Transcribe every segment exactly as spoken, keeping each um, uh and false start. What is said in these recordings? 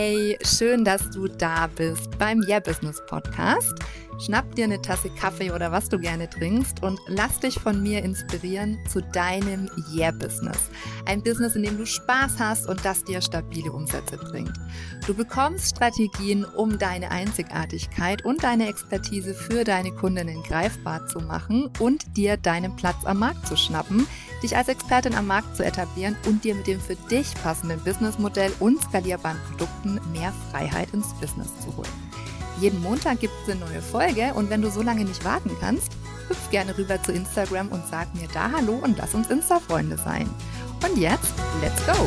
Hey, schön, dass du da bist beim Yeah Business Podcast. Schnapp dir eine Tasse Kaffee oder was du gerne trinkst und lass dich von mir inspirieren zu deinem Yeah Business. Ein Business, in dem du Spaß hast und das dir stabile Umsätze bringt. Du bekommst Strategien, um deine Einzigartigkeit und deine Expertise für deine Kundinnen greifbar zu machen und dir deinen Platz am Markt zu schnappen, dich als Expertin am Markt zu etablieren und dir mit dem für dich passenden Businessmodell und skalierbaren Produkten mehr Freiheit ins Business zu holen. Jeden Montag gibt es eine neue Folge und wenn du so lange nicht warten kannst, hüpf gerne rüber zu Instagram und sag mir da Hallo und lass uns Insta-Freunde sein. Und jetzt, let's go!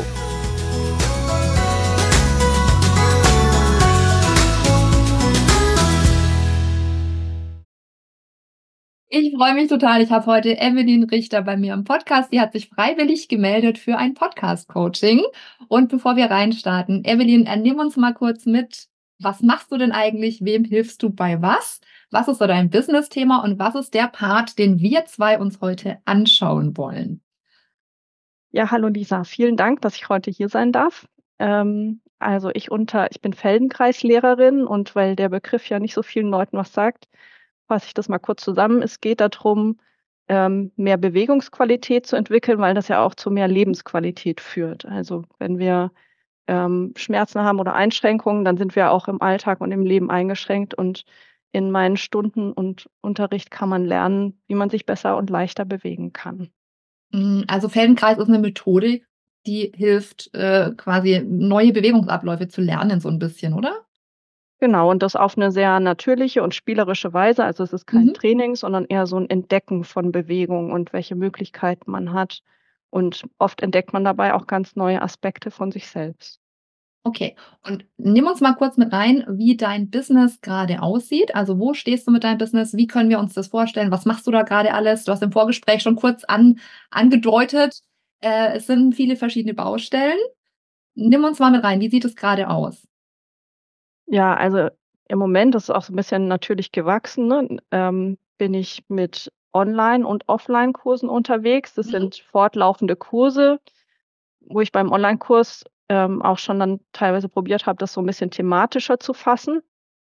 Ich freue mich total. Ich habe heute Evelyn Richter bei mir im Podcast. Die hat sich freiwillig gemeldet für ein Podcast-Coaching. Und bevor wir reinstarten, Evelyn, äh, nimm uns mal kurz mit. Was machst du denn eigentlich? Wem hilfst du bei was? Was ist so dein Business-Thema und was ist der Part, den wir zwei uns heute anschauen wollen? Ja, hallo Lisa. Vielen Dank, dass ich heute hier sein darf. Ähm, also ich unter ich bin Feldenkreislehrerin und weil der Begriff ja nicht so vielen Leuten was sagt, fasse ich das mal kurz zusammen. Es geht darum, ähm, mehr Bewegungsqualität zu entwickeln, weil das ja auch zu mehr Lebensqualität führt. Also wenn wir ähm, Schmerzen haben oder Einschränkungen, dann sind wir auch im Alltag und im Leben eingeschränkt. Und in meinen Stunden und Unterricht kann man lernen, wie man sich besser und leichter bewegen kann. Mm, Also Feldenkreis ist eine Methodik, die hilft, äh, quasi neue Bewegungsabläufe zu lernen, so ein bisschen, oder? Genau, und das auf eine sehr natürliche und spielerische Weise. Also, es ist kein Mhm. Training, sondern eher so ein Entdecken von Bewegung und welche Möglichkeiten man hat. Und oft entdeckt man dabei auch ganz neue Aspekte von sich selbst. Okay. Und nimm uns mal kurz mit rein, wie dein Business gerade aussieht. Also, wo stehst du mit deinem Business? Wie können wir uns das vorstellen? Was machst du da gerade alles? Du hast im Vorgespräch schon kurz an angedeutet, äh, es sind viele verschiedene Baustellen. Nimm uns mal mit rein. Wie sieht es gerade aus? Ja, also, im Moment, das ist auch so ein bisschen natürlich gewachsen, ne, ähm, bin ich mit Online und Offline-Kursen unterwegs. Das Mhm. sind fortlaufende Kurse, wo ich beim Onlinekurs, ähm, auch schon dann teilweise probiert habe, das so ein bisschen thematischer zu fassen.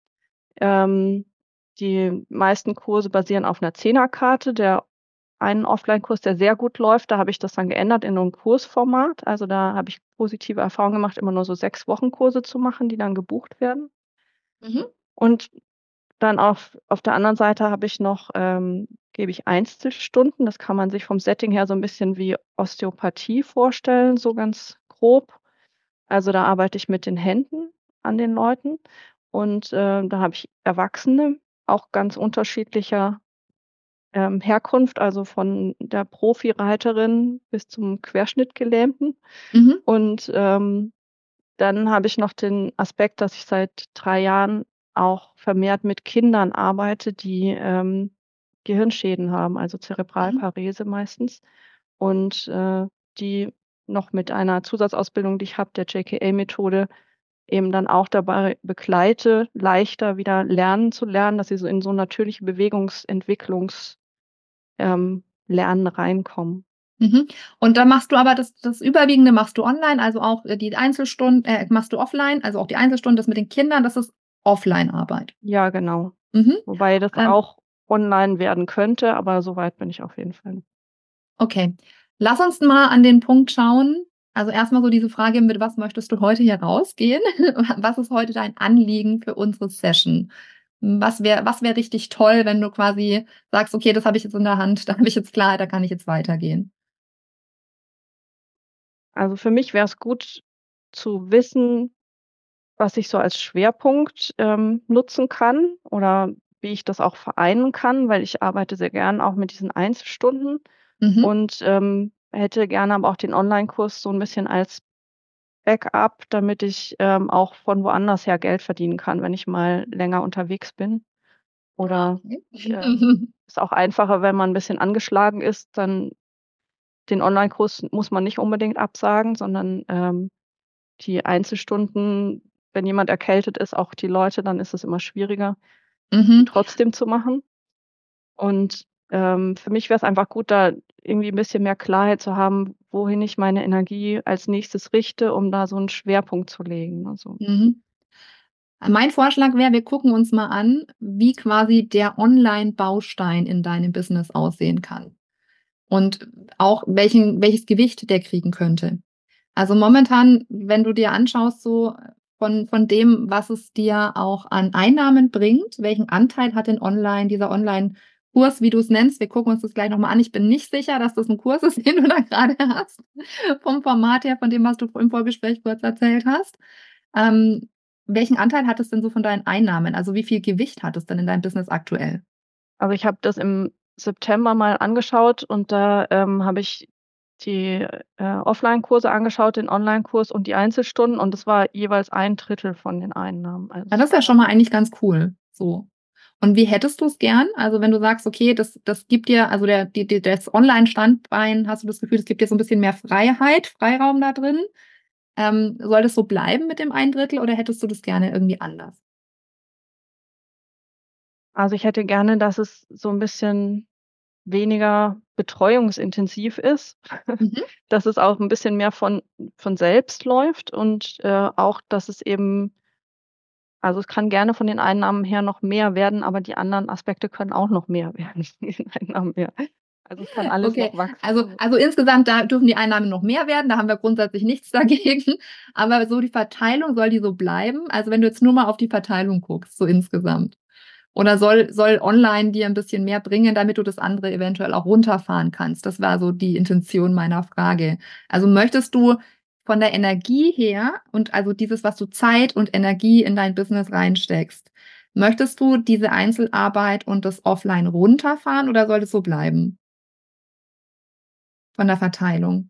Ähm, die meisten Kurse basieren auf 'ner Zehnerkarte. Der einen Offline-Kurs, der sehr gut läuft, da habe ich das dann geändert in so 'n Kursformat. Also, da habe ich positive Erfahrungen gemacht, immer nur so sechs Wochenkurse zu machen, die dann gebucht werden. Mhm. Und dann auf auf der anderen Seite habe ich noch ähm, gebe ich Einzelstunden. Das kann man sich vom Setting her so 'n bisschen wie Osteopathie vorstellen, so ganz grob. Also, da arbeite ich mit den Händen an den Leuten und, äh, da habe ich Erwachsene, auch ganz unterschiedlicher, ähm, Herkunft, also von der Profireiterin bis zum Querschnittgelähmten. Mhm. Und, ähm, dann habe ich noch den Aspekt, dass ich seit drei Jahren auch vermehrt mit Kindern arbeite, die, ähm, Gehirnschäden haben, also Mhm. Zerebralparese meistens und, äh, die noch mit einer Zusatzausbildung, die ich habe, der J K A-Methode, eben dann auch dabei begleite, leichter wieder lernen zu lernen, dass sie so in so natürliche Bewegungsentwicklungs ähm, Lernen reinkommen. Mhm. Und dann machst du aber das das Überwiegende machst du online, also auch, äh, die Einzelstunden äh, machst du offline, also auch die Einzelstunden, das mit den Kindern, das ist Offline-Arbeit. Ja, genau. Mhm. Wobei das Ähm, auch online werden könnte, aber so weit bin ich auf jeden Fall. okay. Lass uns mal an den Punkt schauen. Also erstmal so diese Frage, mit was möchtest du heute hier rausgehen? Was ist heute dein Anliegen für unsere Session? Was wäre was wäre richtig toll, wenn du quasi sagst: „Okay, das habe ich jetzt in der Hand, da habe ich jetzt Klarheit, da kann ich jetzt weitergehen?“ Also, für mich wäre es gut zu wissen, was ich so als Schwerpunkt, ähm, nutzen kann oder wie ich das auch vereinen kann, weil ich arbeite sehr gern auch mit diesen Einzelstunden Mhm. und, ähm, hätte gerne aber auch den Onlinekurs so ein bisschen als Backup, damit ich, ähm, auch von woanders her Geld verdienen kann, wenn ich mal länger unterwegs bin. Ah, Oder okay. ähm, ist auch einfacher, wenn man 'n bisschen angeschlagen ist, dann den Onlinekurs muss man nicht unbedingt absagen, sondern, ähm, die Einzelstunden, wenn jemand erkältet ist, auch die Leute, dann ist es immer schwieriger, die Mhm. trotzdem zu machen. Und, ähm, für mich wäre es einfach gut, da irgendwie 'n bisschen mehr Klarheit zu haben, wohin ich meine Energie als nächstes richte, um da so 'n Schwerpunkt zu legen, also. Mhm. Mein Vorschlag wäre, wir gucken uns mal an, wie quasi der Online-Baustein in deinem Business aussehen kann und auch welchen welches Gewicht der kriegen könnte. Also, momentan, wenn du dir anschaust, so von von dem, was es dir auch an Einnahmen bringt, welchen Anteil hat denn online dieser Onlinekurs, wie du's nennst? Wir gucken uns das gleich noch mal an. Ich bin nicht sicher, dass das 'n Kurs ist, den du da grade hast, vom Format her, von dem, was du im Vorgespräch kurz erzählt hast. Ähm, welchen Anteil hat es denn so von deinen Einnahmen? Also, wie viel Gewicht hat es denn in deinem Business aktuell? Also, ich habe das im September mal angeschaut und da, ähm, habe ich die, äh, Offline-Kurse angeschaut, den Onlinekurs und die Einzelstunden und das war jeweils ein Drittel von den Einnahmen. Also, Ja, es das ist ja war schon mal eigentlich ganz cool, so. Und wie hättest du's gern? Also, wenn du sagst: „Okay, das das gibt dir also, der die die das Online-Standbein hast du das Gefühl, das gibt dir so 'n bisschen mehr Freiheit Freiraum da drin?“ Ähm, soll das so bleiben mit dem ein Drittel oder hättest du das gerne irgendwie anders? Also, ich hätte gerne, dass es so 'n bisschen weniger betreuungsintensiv ist, Mhm. dass es auch 'n bisschen mehr von von selbst läuft und, äh, auch, dass es eben also, es kann gerne von den Einnahmen her noch mehr werden, aber die anderen Aspekte können auch noch mehr werden von den Einnahmen her. Also, es kann alles Okay, noch wachsen, also so. also, insgesamt, da dürfen die Einnahmen noch mehr werden, da haben wir grundsätzlich nichts dagegen, aber so die Verteilung, soll die so bleiben? Also, wenn du jetzt nur mal auf die Verteilung guckst, so insgesamt. Oder soll soll online dir 'n bisschen mehr bringen, damit du das andere eventuell auch runterfahren kannst? Das war so die Intention meiner Frage. Also, möchtest du von der Energie her und also, dieses, was du Zeit und Energie in dein Business reinsteckst, möchtest du diese Einzelarbeit und das Offline runterfahren oder soll das so bleiben? Von der Verteilung.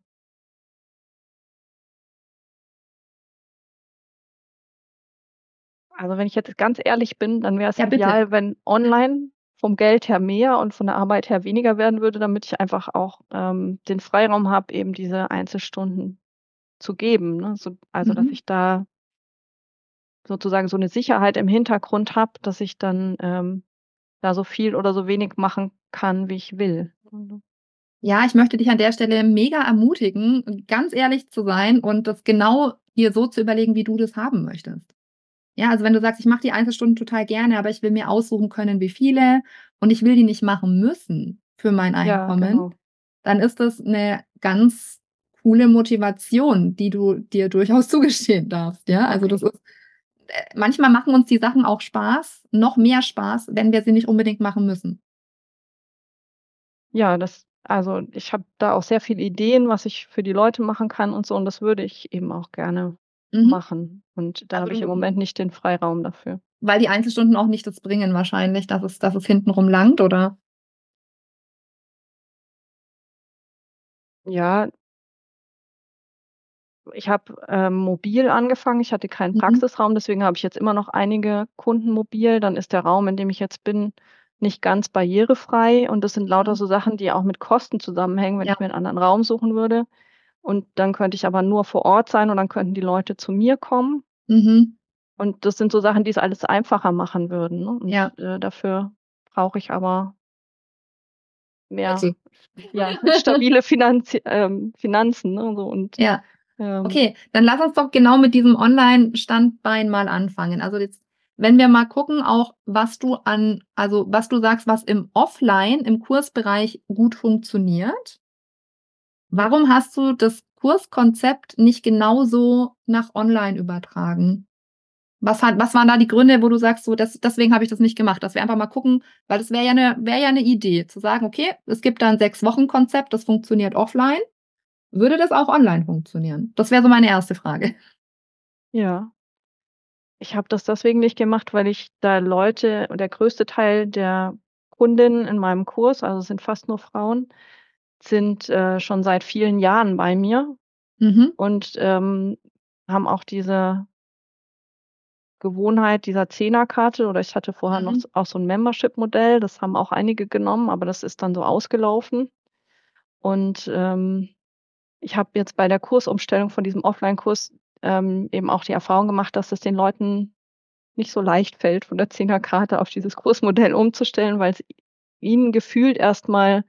Also, wenn ich jetzt ganz ehrlich bin, dann wär's Ja, bitte. ideal, wenn online vom Geld her mehr und von der Arbeit her weniger werden würde, damit ich einfach auch, ähm, den Freiraum habe, eben diese Einzelstunden zu geben, ne? So also, dass Mhm. ich da sozusagen so 'ne Sicherheit im Hintergrund habe, dass ich dann, ähm, da so viel oder so wenig machen kann, wie ich will. Mhm. Ja, ich möchte dich an der Stelle mega ermutigen, ganz ehrlich zu sein und das genau dir so zu überlegen, wie du das haben möchtest. Ja, also, wenn du sagst: „Ich mache die Einzelstunden total gerne, aber ich will mir aussuchen können, wie viele und ich will die nicht machen müssen für mein Ja, Einkommen“, genau. dann ist das 'ne ganz coole Motivation, die du dir durchaus zugestehen darfst, ja? Also, Okay. das ist äh, manchmal machen uns die Sachen auch Spaß, noch mehr Spaß, wenn wir sie nicht unbedingt machen müssen. Ja, das also, ich habe da auch sehr viele Ideen, was ich für die Leute machen kann und so und das würde ich eben auch gerne Mhm. machen und da Also, habe ich im du Moment nicht den Freiraum dafür. Weil die Einzelstunden auch nicht das bringen wahrscheinlich, dass es dass es hintenrum langt, oder? Ja. Ich habe, ähm, mobil angefangen. Ich hatte keinen Mhm. Praxisraum, deswegen habe ich jetzt immer noch einige Kunden mobil. Dann ist der Raum, in dem ich jetzt bin, nicht ganz barrierefrei und das sind lauter Mhm. so Sachen, die auch mit Kosten zusammenhängen, wenn Ja. ich mir 'n anderen Raum suchen würde. Und dann könnte ich aber nur vor Ort sein und dann könnten die Leute zu mir kommen. Mhm. Und das sind so Sachen, die's alles einfacher machen würden, ne? Ja. Und, äh, dafür brauche ich aber mehr, Mittel. ja, stabile Finanzi ähm, Finanzen, ne, so und, Ja. ähm Okay, dann lass uns doch genau mit diesem Online-Standbein mal anfangen. Also, jetzt, wenn wir mal gucken auch, was du an also, was du sagst, was im Offline im Kursbereich gut funktioniert warum hast du das Kurskonzept nicht genauso nach online übertragen? Was hat was waren da die Gründe, wo du sagst, so: „Des deswegen habe ich das nicht gemacht“, dass wir einfach mal gucken weil das wäre ja 'ne wäre ja 'ne Idee zu sagen: „Okay, es gibt da 'n sechs Wochen-Konzept, das funktioniert offline.“ Würde das auch online funktionieren? Das wäre so meine erste Frage. Ja. Ich habe das deswegen nicht gemacht, weil ich da Leute der größte Teil der Kundinnen in meinem Kurs, also, es sind fast nur Frauen, sind, äh, schon seit vielen Jahren bei mir Mhm. und, ähm, haben auch diese Gewohnheit dieser Zehnerkarte oder ich hatte vorher noch Mhm. s auch so 'n Membership-Modell, das haben auch einige genommen, aber das ist dann so ausgelaufen. Und, ähm, ich habe jetzt bei der Kursumstellung von diesem Offline-Kurs, ähm, eben auch die Erfahrung gemacht, dass es den Leuten nicht so leicht fällt, von der Zehnerkarte auf dieses Kursmodell umzustellen, weil's i ihnen gefühlt erst mal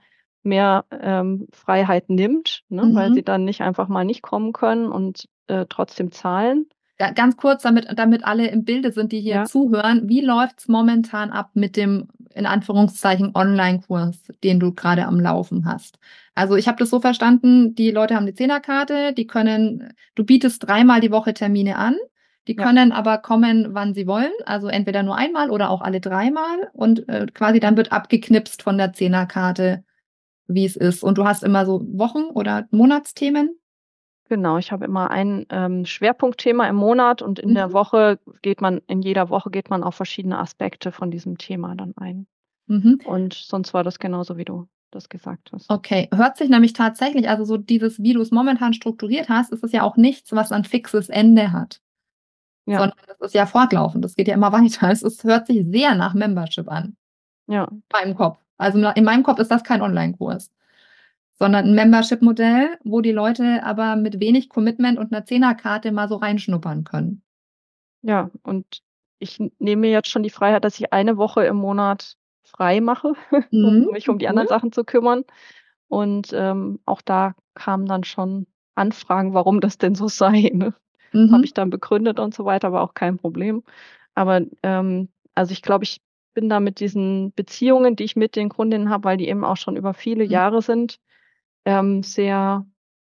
mehr ähm, Freiheit nimmt, ne, weil sie Mhm. dann nicht einfach mal nicht kommen können und äh, trotzdem zahlen. Ga ganz kurz, damit damit alle im Bilde sind, die hier Ja. zuhören. Wie läuft's momentan ab mit dem, in Anführungszeichen, Onlinekurs, den du gerade am Laufen hast? Also, ich habe das so verstanden, die Leute haben 'ne Zehnerkarte, die können du bietest dreimal die Woche Termine an, die Ja. können aber kommen, wann sie wollen, also entweder nur einmal oder auch alle dreimal und, äh, quasi dann wird abgeknipst von der Zehnerkarte, wie es ist. Und du hast immer so Wochen oder Monatsthemen? Genau, ich habe immer ein, ähm, Schwerpunktthema im Monat und in der Mhm. Woche geht man in jeder Woche geht man auf verschiedene Aspekte von diesem Thema dann ein. Mhm. Und sonst war das genauso, wie du das gesagt hast. Okay, hört sich nämlich tatsächlich also so dieses, wie du's momentan strukturiert hast, ist es ja auch nichts, was ein fixes Ende hat, Ja, sondern das ist ja fortlaufend. Das geht ja immer weiter. Es ist hört sich sehr nach Membership an, ja, in meinem Kopf. Also, na in meinem Kopf ist das kein Onlinekurs, sondern 'n Membership-Modell, wo die Leute aber mit wenig Commitment und 'ner Zehnerkarte mal so reinschnuppern können. ja. Und ich n nehme mir jetzt schon die Freiheit, dass ich eine Woche im Monat frei mache, um Mhm, mich um die cool. anderen Sachen zu kümmern. Und, ähm, auch da kamen dann schon Anfragen, warum das denn so sei, ne? Habe Mhm. ich dann begründet und so weiter, war auch kein Problem. Aber, ähm, also, ich glaube, ich bin da mit diesen Beziehungen, die ich mit den Kundinnen habe, weil die eben auch schon über viele Mhm. Jahre sind, ähm, sehr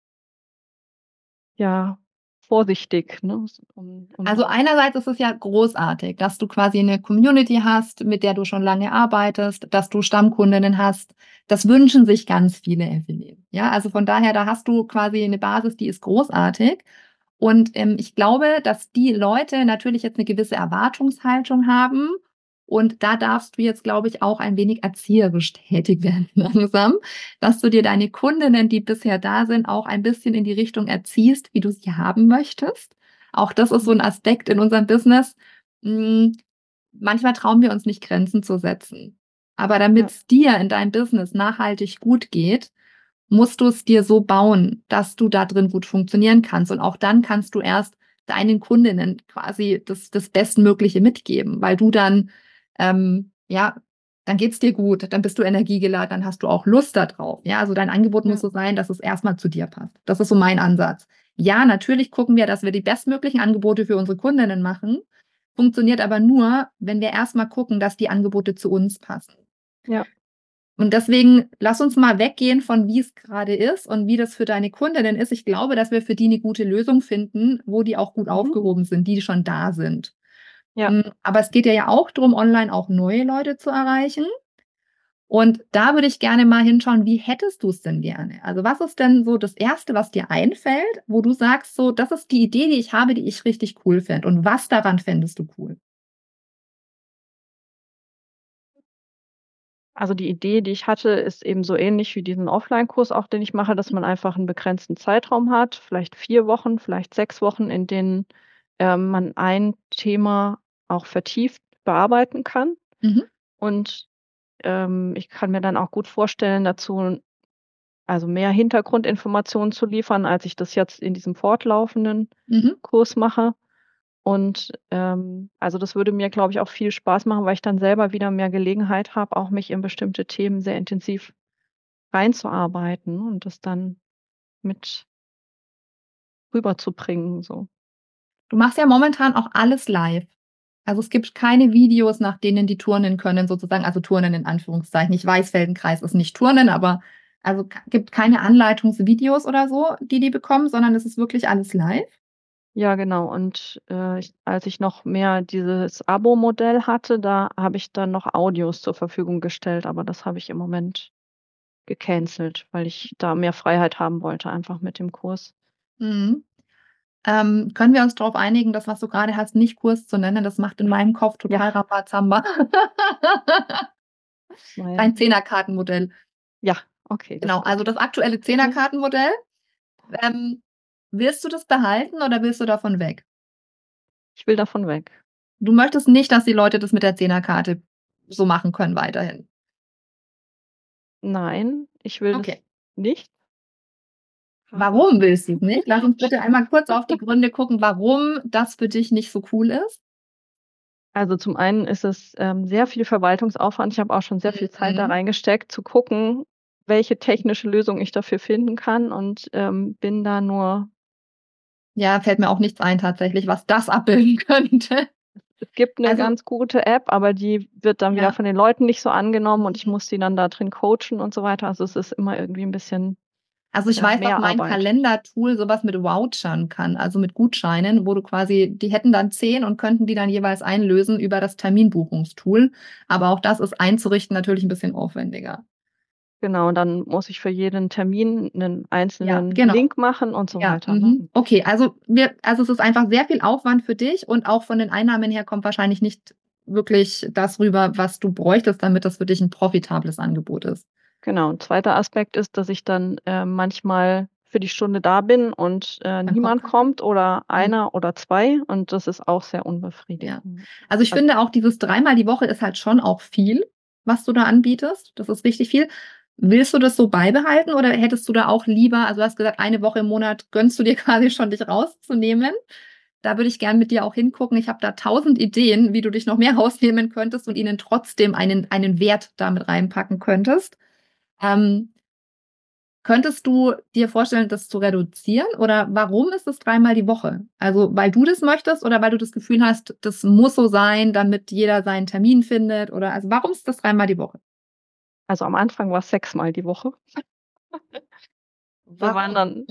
ja, vorsichtig, ne? S um um Also, da einerseits ist es ja großartig, dass du quasi 'ne Community hast, mit der du schon lange arbeitest, dass du Stammkundinnen hast. Das wünschen sich ganz viele, Evelyn. Ja, also von daher, da hast du quasi 'ne Basis, die ist großartig. Und, ähm, ich glaube, dass die Leute natürlich jetzt 'ne gewisse Erwartungshaltung haben. Und da darfst du jetzt, glaube ich, auch ein wenig erzieherisch tätig werden langsam, dass du dir deine Kundinnen, die bisher da sind, auch ein bisschen in die Richtung erziehst, wie du sie haben möchtest. Auch das ist so 'n Mhm. Aspekt in unserem Business. Hm, manchmal trauen wir uns nicht, Grenzen zu setzen. Aber Ja. damit's dir in deinem Business nachhaltig gut geht, musst du's dir so bauen, dass du da drin gut funktionieren kannst. Und auch dann kannst du erst deinen Kundinnen quasi das das Bestmögliche mitgeben, weil du dann, ähm ja, dann geht's dir gut, dann bist du energiegeladen, dann hast du auch Lust da drauf. Ja, also dein Angebot muss Ja. so sein, dass es erst mal zu dir passt. Das ist so mein Ansatz. Ja, natürlich gucken wir, dass wir die bestmöglichen Angebote für unsere Kundinnen machen, funktioniert aber nur, wenn wir erst mal gucken, dass die Angebote zu uns passen. Ja. Und deswegen lass uns mal weggehen von wie's grade ist und wie das für deine Kundinnen ist. Ich glaube, dass wir für die 'ne gute Lösung finden, wo die auch gut Mhm. aufgehoben sind, die schon da sind. Ja. Hm, aber es geht dir ja auch drum, online auch neue Leute zu erreichen. Und da würde ich gerne mal hinschauen, wie hättest du's denn gerne? Also, was ist denn so das Erste, was dir einfällt, wo du sagst so: „Das ist die Idee, die ich habe, die ich richtig cool fände.“ Und was daran fändest du cool? Also, die Idee, die ich hatte, ist eben so ähnlich wie diesen Offlinekurs auch, den ich mache, dass man einfach 'n begrenzten Zeitraum hat, vielleicht vier Wochen, vielleicht sechs Wochen, in denen, ähm, man ein Thema auch vertieft bearbeiten kann. Mhm. Und, ähm, ich kann mir dann auch gut vorstellen, dazu also, mehr Hintergrundinformationen zu liefern, als ich das jetzt in diesem fortlaufenden Mhm. Kurs mache. Und, ähm, also, das würde mir, glaube ich, auch viel Spaß machen, weil ich dann selber wieder mehr Gelegenheit habe, auch mich in bestimmte Themen sehr intensiv reinzuarbeiten und das dann mit rüberzubringen, so. Du machst ja momentan auch alles live. Also, es gibt keine Videos, nach denen die turnen können sozusagen, also, turnen in Anführungszeichen. Ich weiß, Feldenkreis ist nicht turnen, aber also, k gibt keine Anleitungsvideos oder so, die die bekommen, sondern es ist wirklich alles live? Ja, genau. Und, äh, ich als ich noch mehr dieses Abo-Modell hatte, da habe ich dann noch Audios zur Verfügung gestellt, aber das habe ich im Moment gecancelt, weil ich da mehr Freiheit haben wollte einfach mit dem Kurs. Mhm. Ähm, können wir uns drauf einigen, das, was du grade hast, nicht Kurs zu nennen? Das macht in meinem Kopf Ja. total Rambazamba. Weil Ein Zehnerkartenmodell. Ja, okay, das Genau, ist also, gut. das aktuelle Mhm. Zehnerkartenmodell. Ähm, willst du das behalten oder willst du davon weg? Ich will davon weg. Du möchtest nicht, dass die Leute das mit der Zehnerkarte so machen können weiterhin? Nein, ich will das Okay. nicht. Aber Warum willst du's nicht? Lass uns bitte einmal kurz auf die Gründe gucken, warum das für dich nicht so cool ist. Also, zum einen ist es, ähm, sehr viel Verwaltungsaufwand. Ich habe auch schon sehr viel Zeit da Mhm. reingesteckt, zu gucken welche technische Lösung ich dafür finden kann und, ähm, bin da nur Ja, fällt mir auch nichts ein tatsächlich, was das abbilden könnte. Es gibt 'ne Also ganz gute App, aber die wird dann wieder Ja. von den Leuten nicht so angenommen und ich muss die dann da drin coachen und so weiter. Also, es ist immer irgendwie 'n bisschen, Also, ich ja, weiß, dass mehr mein Arbeit. Kalendertool so was mit Vouchern kann, also mit Gutscheinen, wo du quasi die hätten dann zehn und könnten die dann jeweils einlösen über das Terminbuchungstool. Aber auch das ist einzurichten natürlich 'n bisschen aufwendiger. Genau, und dann muss ich für jeden Termin 'nen Ja, einzelnen genau. Link machen und so Ja, weiter, ne? mhm. Okay, also wir also es ist einfach sehr viel Aufwand für dich und auch von den Einnahmen her kommt wahrscheinlich nicht wirklich das rüber, was du bräuchtest, damit das für dich 'n profitables Angebot ist. Genau. 'N zweiter Aspekt ist, dass ich dann, ähm, manchmal für die Stunde da bin und, äh, Dann kommt niemand keiner? kommt oder Mhm. einer oder zwei und das ist auch sehr Ja. unbefriedigend. Also, ich Also finde auch dieses dreimal die Woche ist halt schon auch viel, was du da anbietest. Das ist richtig viel. Willst du das so beibehalten oder hättest du da auch lieber also, du hast gesagt, eine Woche im Monat gönnst du dir quasi schon, dich rauszunehmen. Da würde ich gern mit dir auch hingucken. Ich habe da tausend Ideen, wie du dich noch mehr rausnehmen könntest und ihnen trotzdem einen einen Wert da mit reinpacken könntest. Ähm könntest du dir vorstellen, das zu reduzieren oder warum ist es dreimal die Woche? Also, weil du das möchtest oder weil du das Gefühl hast, das muss so sein, damit jeder seinen Termin findet oder also, warum ist das dreimal die Woche? Also, am Anfang war's sechsmal die Woche. Da waren Warum? dann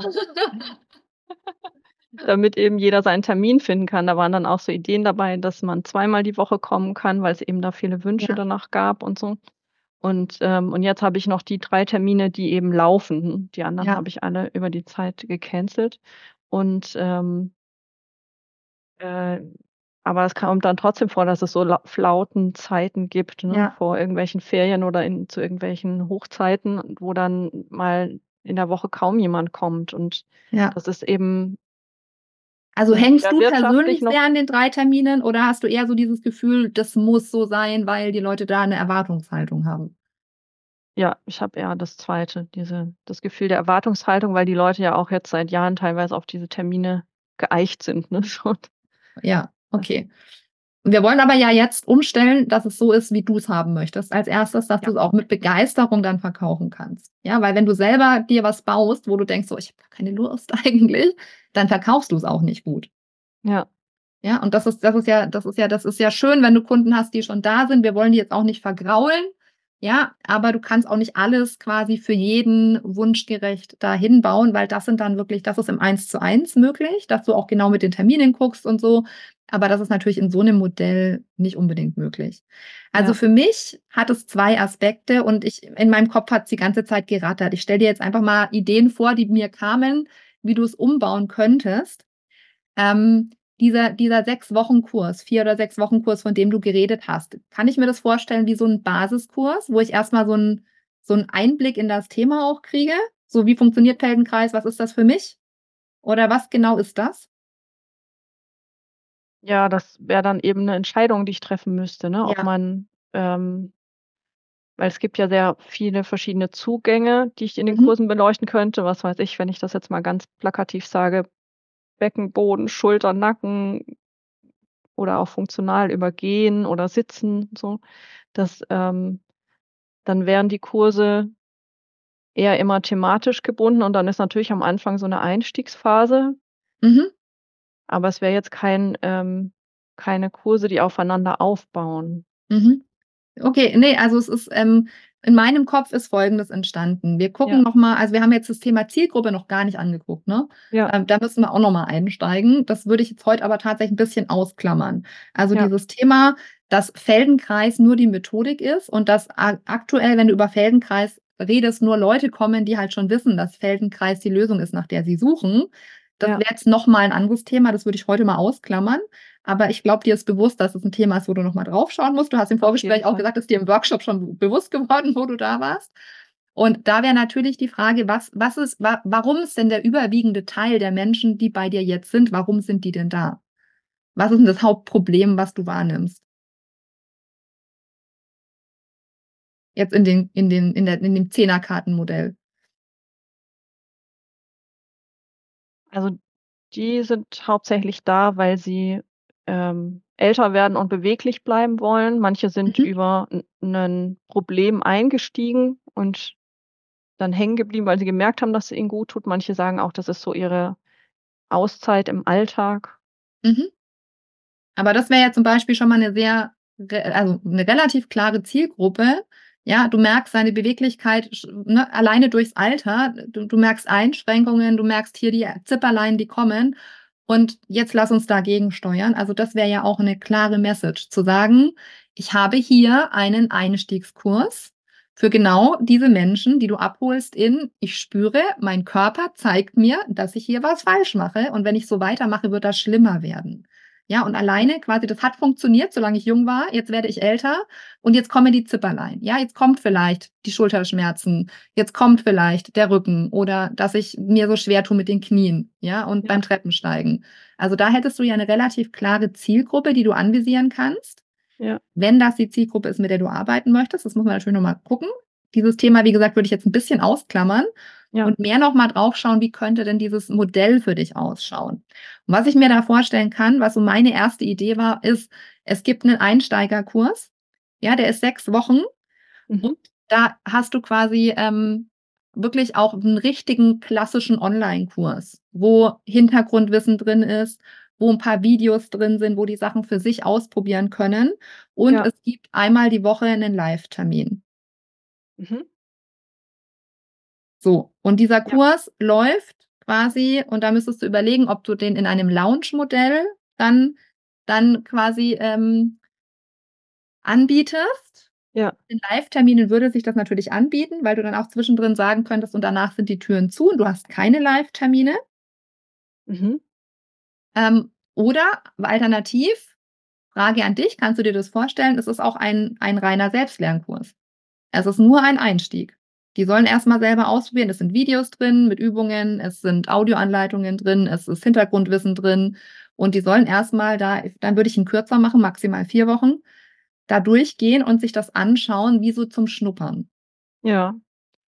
damit eben jeder seinen Termin finden kann. Da waren dann auch so Ideen dabei, dass man zweimal die Woche kommen kann, weil's eben da viele Wünsche Ja. danach gab und so. Und, ähm und jetzt habe ich noch die drei Termine, die eben laufen. Die anderen Ja. habe ich alle über die Zeit gecancelt und, ähm äh, aber es kommt dann trotzdem vor, dass es so lau Flautenzeiten gibt, ne, Ja. vor irgendwelchen Ferien oder in zu irgendwelchen Hochzeiten, wo dann mal in der Woche kaum jemand kommt und Ja. das ist eben Also, äh, hängst weder du wirtschaftlich persönlich noch sehr an den drei Terminen oder hast du eher so dieses Gefühl, das muss so sein, weil die Leute da 'ne Erwartungshaltung haben? Ja, ich habe eher das Zweite, diese das Gefühl der Erwartungshaltung, weil die Leute ja auch jetzt seit Jahren teilweise auf diese Termine geeicht sind, ne, so. Ja, okay. Wir wollen aber ja jetzt umstellen, dass es so ist, wie du's haben möchtest. Als Erstes, dass Ja. du's auch mit Begeisterung dann verkaufen kannst. Ja, weil wenn du selber dir was baust, wo du denkst: „So, ich habe gar keine Lust eigentlich“, dann verkaufst du's auch nicht gut. Ja. Ja, und das ist das ist ja das ist ja das ist ja schön, wenn du Kunden hast, die schon da sind. Wir wollen die jetzt auch nicht vergraulen, ja, aber du kannst auch nicht alles quasi für jeden wunschgerecht da hinbauen, weil das sind dann wirklich das ist im Eins-zu-eins möglich, dass du auch genau mit den Terminen guckst und so, aber das ist natürlich in so 'nem Modell nicht unbedingt möglich. Also, Ja. für mich hat es zwei Aspekte und ich in meinem Kopf hat's die ganze Zeit gerattert. Ich stelle dir jetzt einfach mal Ideen vor, die mir kamen, wie du's umbauen könntest. Ähm, dieser dieser Sechs-Wochen-Kurs, vier oder Sechs-Wochen-Kurs, von dem du geredet hast, kann ich mir das vorstellen wie so 'n Basiskurs, wo ich erst mal so 'n so 'n Einblick in das Thema auch kriege? So: „Wie funktioniert Feldenkreis? Was ist das für mich?“ Oder was genau ist das? Ja, das wäre dann eben 'ne Entscheidung, die ich treffen müsste, ne, ob Ja. man, ähm weil es gibt ja sehr viele verschiedene Zugänge, die ich in den Mhm. Kursen beleuchten könnte. Was weiß ich, wenn ich das jetzt mal ganz plakativ sage, Becken, Boden, Schulter, Nacken oder auch funktional über Gehen oder Sitzen, so. Das, ähm dann wären die Kurse eher immer thematisch gebunden und dann ist natürlich am Anfang so 'ne Einstiegsphase. Mhm. Aber es wäre jetzt kein ähm, keine Kurse, die aufeinander aufbauen. Mhm. Okay, ne, also es ist, ähm in meinem Kopf ist Folgendes entstanden. Wir gucken Ja. noch mal also wir haben jetzt das Thema Zielgruppe noch gar nicht angeguckt, ne? Ja. Ähm, da müssen wir auch noch mal einsteigen. Das würde ich jetzt heute aber tatsächlich 'n bisschen ausklammern. Also Ja. dieses Thema, dass Feldenkreis nur die Methodik ist und dass a aktuell, wenn du über Feldenkreis redest, nur Leute kommen, die halt schon wissen, dass Feldenkreis die Lösung ist, nach der sie suchen. Das Ja. wäre jetzt noch mal 'n anderes Thema, das würde ich heute mal ausklammern. Aber ich glaube, dir ist bewusst, dass es 'n Thema ist, wo du noch mal drauf schauen musst. Du hast im Auf jeden Vorgespräch auch Fall. gesagt, das ist dir im Workshop schon bewusst geworden, wo du da warst. Und da wäre natürlich die Frage, was was ist wa warum ist denn der überwiegende Teil der Menschen, die bei dir jetzt sind warum sind die denn da? Was ist 'n das Hauptproblem, was du wahrnimmst? Jetzt in den in den in der in dem Zehnerkartenmodell. Also, die sind hauptsächlich da, weil sie, ähm, älter werden und beweglich bleiben wollen. Manche sind Mhm. über 'n 'nen Problem eingestiegen und dann hängen geblieben, weil sie gemerkt haben, dass es ihnen gut tut. Manche sagen auch, das ist so ihre Auszeit im Alltag. Mhm. Aber das wäre ja zum Beispiel schon mal eine sehr re also, 'ne relativ klare Zielgruppe. Ja, du merkst seine Beweglichkeit sch ne, alleine durchs Alter. Du du merkst Einschränkungen, du merkst hier die Zipperlein, die kommen und jetzt lass uns dagegen steuern. Also, das wäre ja auch eine klare Message, zu sagen: „Ich habe hier einen Einstiegskurs für genau diese Menschen, die du abholst in: Ich spüre, mein Körper zeigt mir, dass ich hier was falsch mache und wenn ich so weitermache, wird das schlimmer werden.“ Ja, und Ja, alleine quasi das hat funktioniert, solange ich jung war. Jetzt werde ich älter und jetzt kommen die Zipperlein. Ja, jetzt kommt vielleicht die Schulterschmerzen, jetzt kommt vielleicht der Rücken oder dass ich mir so schwer tue mit den Knien, ja, und ja, beim Treppensteigen. Also, da hättest du ja eine relativ klare Zielgruppe, die du anvisieren kannst. ja, Wenn das die Zielgruppe ist, mit der du arbeiten möchtest, das muss man natürlich noch mal gucken. Dieses Thema, wie gesagt, würde ich jetzt ein bisschen ausklammern ja. und mehr noch mal drauf schauen, wie könnte denn dieses Modell für dich ausschauen? Und was ich mir da vorstellen kann, was so meine erste Idee war, ist, es gibt einen Einsteigerkurs, ja, der ist sechs Wochen und Mhm. da hast du quasi, ähm, wirklich auch einen richtigen klassischen Onlinekurs, wo Hintergrundwissen drin ist, wo ein paar Videos drin sind, wo die Sachen für sich ausprobieren können. Und Ja. es gibt einmal die Woche einen Live-Termin. Mhm. So, und dieser Ja, Kurs läuft quasi und da müsstest du überlegen, ob du den in einem Lounge-Modell dann dann quasi, ähm, anbietest. ja. In Live-Terminen würde sich das natürlich anbieten, weil du dann auch zwischendrin sagen könntest: „Und danach sind die Türen zu und du hast keine Live-Termine.“ Mhm. Ähm, oder alternativ, Frage an dich, kannst du dir das vorstellen? Es ist auch ein ein reiner Selbstlernkurs. Es ist nur ein Einstieg. Die sollen erst mal selber ausprobieren. Es sind Videos drin mit Übungen, es sind Audioanleitungen drin, es ist Hintergrundwissen drin und die sollen erst mal da dann würde ich ihn kürzer machen, maximal vier Wochen, da durchgehen und sich das anschauen wie so zum Schnuppern. Ja,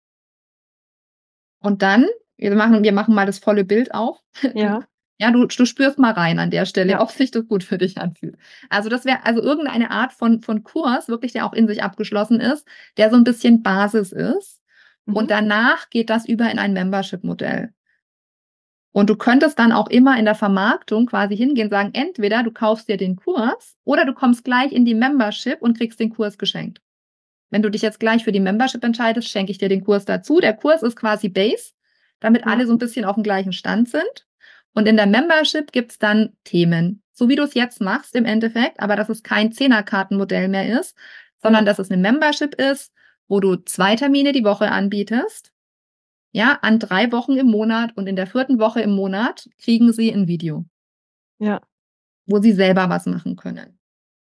Und dann wir machen wir machen mal das volle Bild auf. Du ja, ja, du du spürst mal rein an der Stelle, ja. ob sich das gut für dich anfühlt. Also, das wäre also irgendeine Art von von Kurs, wirklich, der auch in sich abgeschlossen ist, der so 'n bisschen Basis ist. Mhm. Und danach geht das über in ein Membership-Modell. Und du könntest dann auch immer in der Vermarktung quasi hingehen, sagen, entweder du kaufst dir den Kurs oder du kommst gleich in die Membership und kriegst den Kurs geschenkt. Wenn du dich jetzt gleich für die Membership entscheidest, schenke ich dir den Kurs dazu. Der Kurs ist quasi Base, damit Ja, alle so 'n bisschen aufm gleichen Stand sind. Und in der Membership gibt's dann Themen, so wie du's jetzt machst im Endeffekt, aber dass es kein Zehnerkartenmodell mehr ist, ja, sondern dass es 'ne Membership ist, wo du zwei Termine die Woche anbietest, ja, an drei Wochen im Monat und in der vierten Woche im Monat kriegen sie 'n Video, ja, wo sie selber was machen können.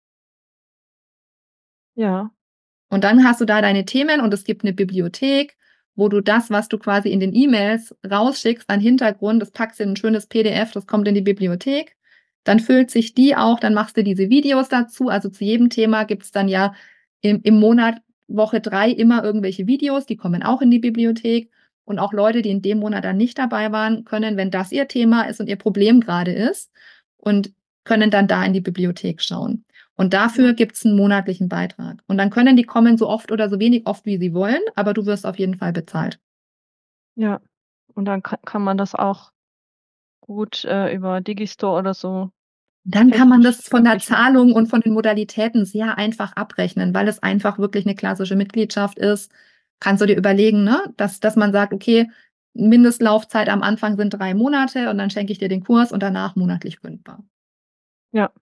ja, Und dann hast du da deine Themen und es gibt 'ne Bibliothek, wo du das, was du quasi in den E-Mails rausschickst an Hintergrund, das packst du in 'n schönes P D F, das kommt in die Bibliothek. Dann füllt sich die auch dann machst du diese Videos dazu. Also, zu jedem Thema gibt's dann ja im im Monat Woche drei immer irgendwelche Videos, die kommen auch in die Bibliothek. Und auch Leute, die in dem Monat dann nicht dabei waren, können, wenn das ihr Thema ist und ihr Problem grade ist und können dann da in die Bibliothek schauen. Und ja, dafür gibt's 'n monatlichen Beitrag. Und dann können die kommen, so oft oder so wenig oft, wie sie wollen, aber du wirst auf jeden Fall bezahlt. ja. Und dann ka kann man das auch gut, äh, über Digistore oder so Dann kann man technisch das von der möglich machen. Zahlung und von den Modalitäten sehr einfach abrechnen, weil es einfach wirklich 'ne klassische Mitgliedschaft ist. Kannst du dir überlegen, ne, dass dass man sagt: „Okay, Mindestlaufzeit am Anfang sind drei Monate und dann schenke ich dir den Kurs und danach monatlich kündbar.“ Ja,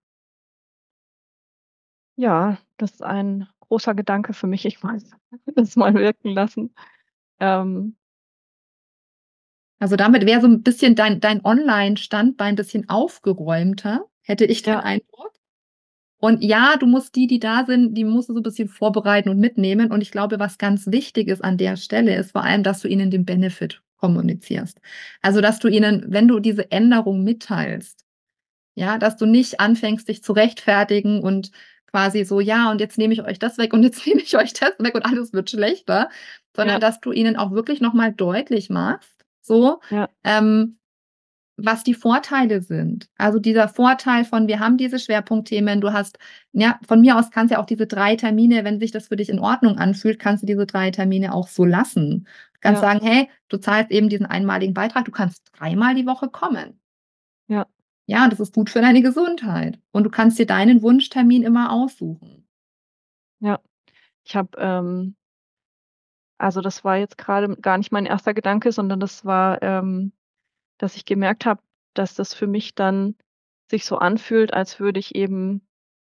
ja, das ist ein großer Gedanke für mich. Ich muss das mal wirken lassen. Ähm, Also, damit wäre so 'n bisschen dein dein Online-Standbein bisschen aufgeräumter, hätte ich den ja, Eindruck. Und ja, du musst die, die da sind, die musst du so 'n bisschen vorbereiten und mitnehmen. Und ich glaube, was ganz wichtig ist an der Stelle, ist vor allem, dass du ihnen den Benefit kommunizierst. Also, dass du ihnen, wenn du diese Änderung mitteilst, ja, dass du nicht anfängst, dich zu rechtfertigen und quasi so: „Ja, und jetzt nehme ich euch das weg und jetzt nehme ich euch das weg und alles wird schlechter“, sondern ja, dass du ihnen auch wirklich noch mal deutlich machst, so, ja, ähm was die Vorteile sind. Also, dieser Vorteil von: Wir haben diese Schwerpunktthemen. Du hast ja, von mir aus kannst du ja auch diese drei Termine wenn sich das für dich in Ordnung anfühlt, kannst du diese drei Termine auch so lassen. Du kannst Ja. sagen: „Hey, du zahlst eben diesen einmaligen Beitrag, du kannst dreimal die Woche kommen.“ Ja. Ja, und das ist gut für deine Gesundheit. Und du kannst dir deinen Wunschtermin immer aussuchen. Ja. Ich habe, ähm also, das war jetzt grade gar nicht mein erster Gedanke, sondern das war, ähm, dass ich gemerkt habe, dass das für mich dann sich so anfühlt, als würde ich eben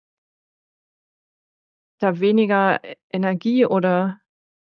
da weniger E Energie oder,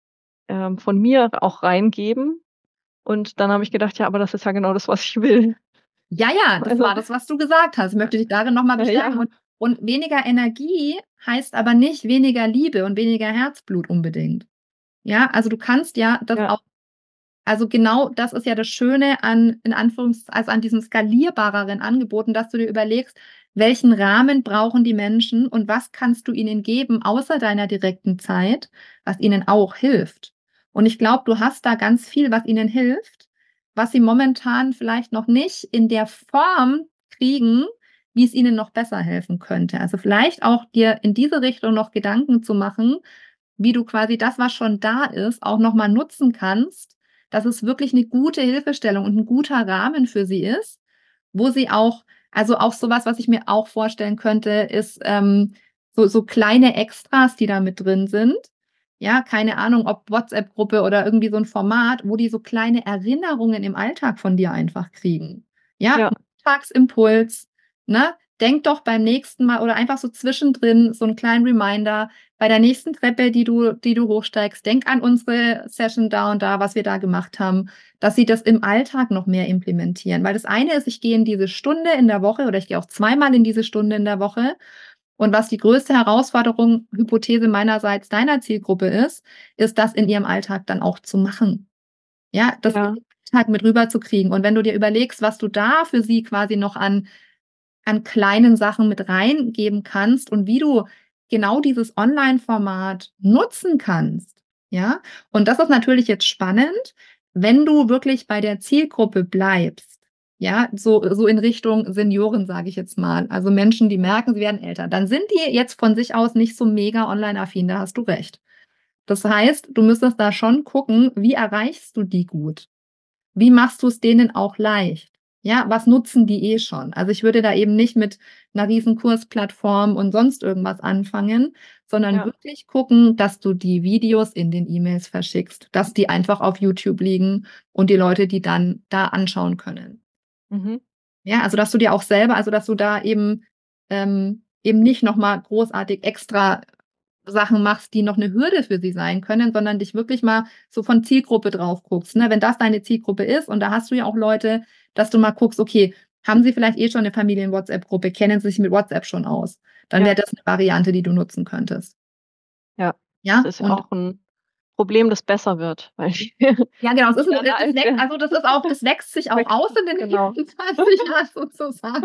ähm, von mir auch reingeben. Und dann habe ich gedacht: „Ja, aber das ist ja genau das, was ich will.“ Ja, ja, das Also war das, was du gesagt hast. Ich möchte dich darin noch mal Ja, bestärken. ja. Und und weniger Energie heißt aber nicht weniger Liebe und weniger Herzblut unbedingt. Ja, also, du kannst ja das Ja. auch also, genau das ist ja das Schöne an in Anführungs also, an diesen skalierbareren Angeboten, dass du dir überlegst: „Welchen Rahmen brauchen die Menschen und was kannst du ihnen geben außer deiner direkten Zeit, was ihnen auch hilft?“ Und ich glaube, du hast da ganz viel, was ihnen hilft, was sie momentan vielleicht noch nicht in der Form kriegen, wie es ihnen noch besser helfen könnte. Also, vielleicht auch dir in diese Richtung noch Gedanken zu machen, wie du quasi das, was schon da ist, auch noch mal nutzen kannst, dass es wirklich 'ne gute Hilfestellung und 'n guter Rahmen für sie ist, wo sie auch also, auch so was, was ich mir auch vorstellen könnte, ist, ähm, so so kleine Extras, die da mit drin sind. Ja, keine Ahnung, ob WhatsApp-Gruppe oder irgendwie so 'n Format, wo die so kleine Erinnerungen im Alltag von dir einfach kriegen. Ja, Ja. Montagsimpuls, ne? Denk doch beim nächsten Mal oder einfach so zwischendrin so 'n kleinen Reminder: „Bei der nächsten Treppe, die du die du hochsteigst, denk an unsere Session da und da, was wir da gemacht haben.“ Dass sie das im Alltag noch mehr implementieren. Weil das eine ist, ich gehe in diese Stunde in der Woche oder ich gehe auch zweimal in diese Stunde in der Woche. Und was die größte Herausforderung, Hypothese meinerseits, deiner Zielgruppe ist, ist das in ihrem Alltag dann auch zu machen. Ja, das in Ja. den Alltag mit rüberzukriegen. Und wenn du dir überlegst, was du da für sie quasi noch an an kleinen Sachen mit reingeben kannst und wie du genau dieses Onlineformat nutzen kannst, ja? Und das ist natürlich jetzt spannend, wenn du wirklich bei der Zielgruppe bleibst, ja, so so in Richtung Senioren, sage ich jetzt mal, also, Menschen, die merken, sie werden älter. Dann sind die jetzt von sich aus nicht so mega online-affin, da hast du recht. Das heißt, du müsstest da schon gucken, wie erreichst du die gut? Wie machst du's denen auch leicht? Ja, was nutzen die eh schon? Also, ich würde da eben nicht mit 'ner riesen Kursplattform und sonst irgendwas anfangen, sondern Ja. wirklich gucken, dass du die Videos in den E-Mails verschickst, dass die einfach auf YouTube liegen und die Leute die dann da anschauen können. Mhm. Ja, also, dass du dir auch selber also, dass du da eben ähm, eben nicht noch mal großartig extra Sachen machst, die noch 'ne Hürde für sie sein können, sondern dich wirklich mal so von Zielgruppe drauf guckst, ne? Wenn das deine Zielgruppe ist und da hast du ja auch Leute, dass du mal guckst, okay, haben sie vielleicht eh schon 'ne Familien-WhatsApp-Gruppe, kennen sich mit WhatsApp schon aus? Dann Ja. wäre das 'ne Variante, die du nutzen könntest. Ja, das Ja, ist ja und auch 'n Problem, das besser wird, weil Ja, genau, es ist 'n wieder 'ne das wächst alte also, das ist auch das wächst sich auch aus in den genau. nächsten zwanzig Jahren sozusagen.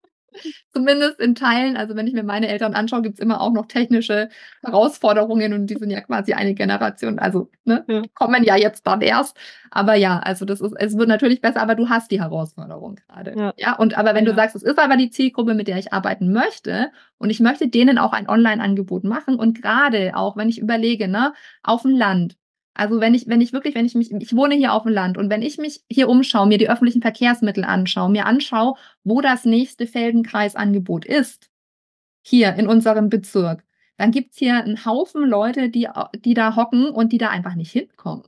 Zumindest in Teilen. Also, wenn ich mir meine Eltern anschaue, gibt's immer auch noch technische Herausforderungen und die sind ja quasi eine Generation also, ne, Ja. die kommen ja jetzt dann erst. Aber ja, also, das ist es wird natürlich besser, aber du hast die Herausforderung grade. Ja. Ja, und aber wenn du Ja. sagst: „Es ist aber die Zielgruppe, mit der ich arbeiten möchte und ich möchte denen auch ein Onlineangebot machen“ und grade auch, wenn ich überlege, ne, auf'm Land. Also, wenn ich wenn ich wirklich wenn ich mich ich wohne hier auf'm Land und wenn ich mich hier umschaue, mir die öffentlichen Verkehrsmittel anschaue, mir anschaue, wo das nächste Feldenkreisangebot ist, hier in unserem Bezirk, dann gibt's hier 'n Haufen Leute, die a die da hocken und die da einfach nicht hinkommen.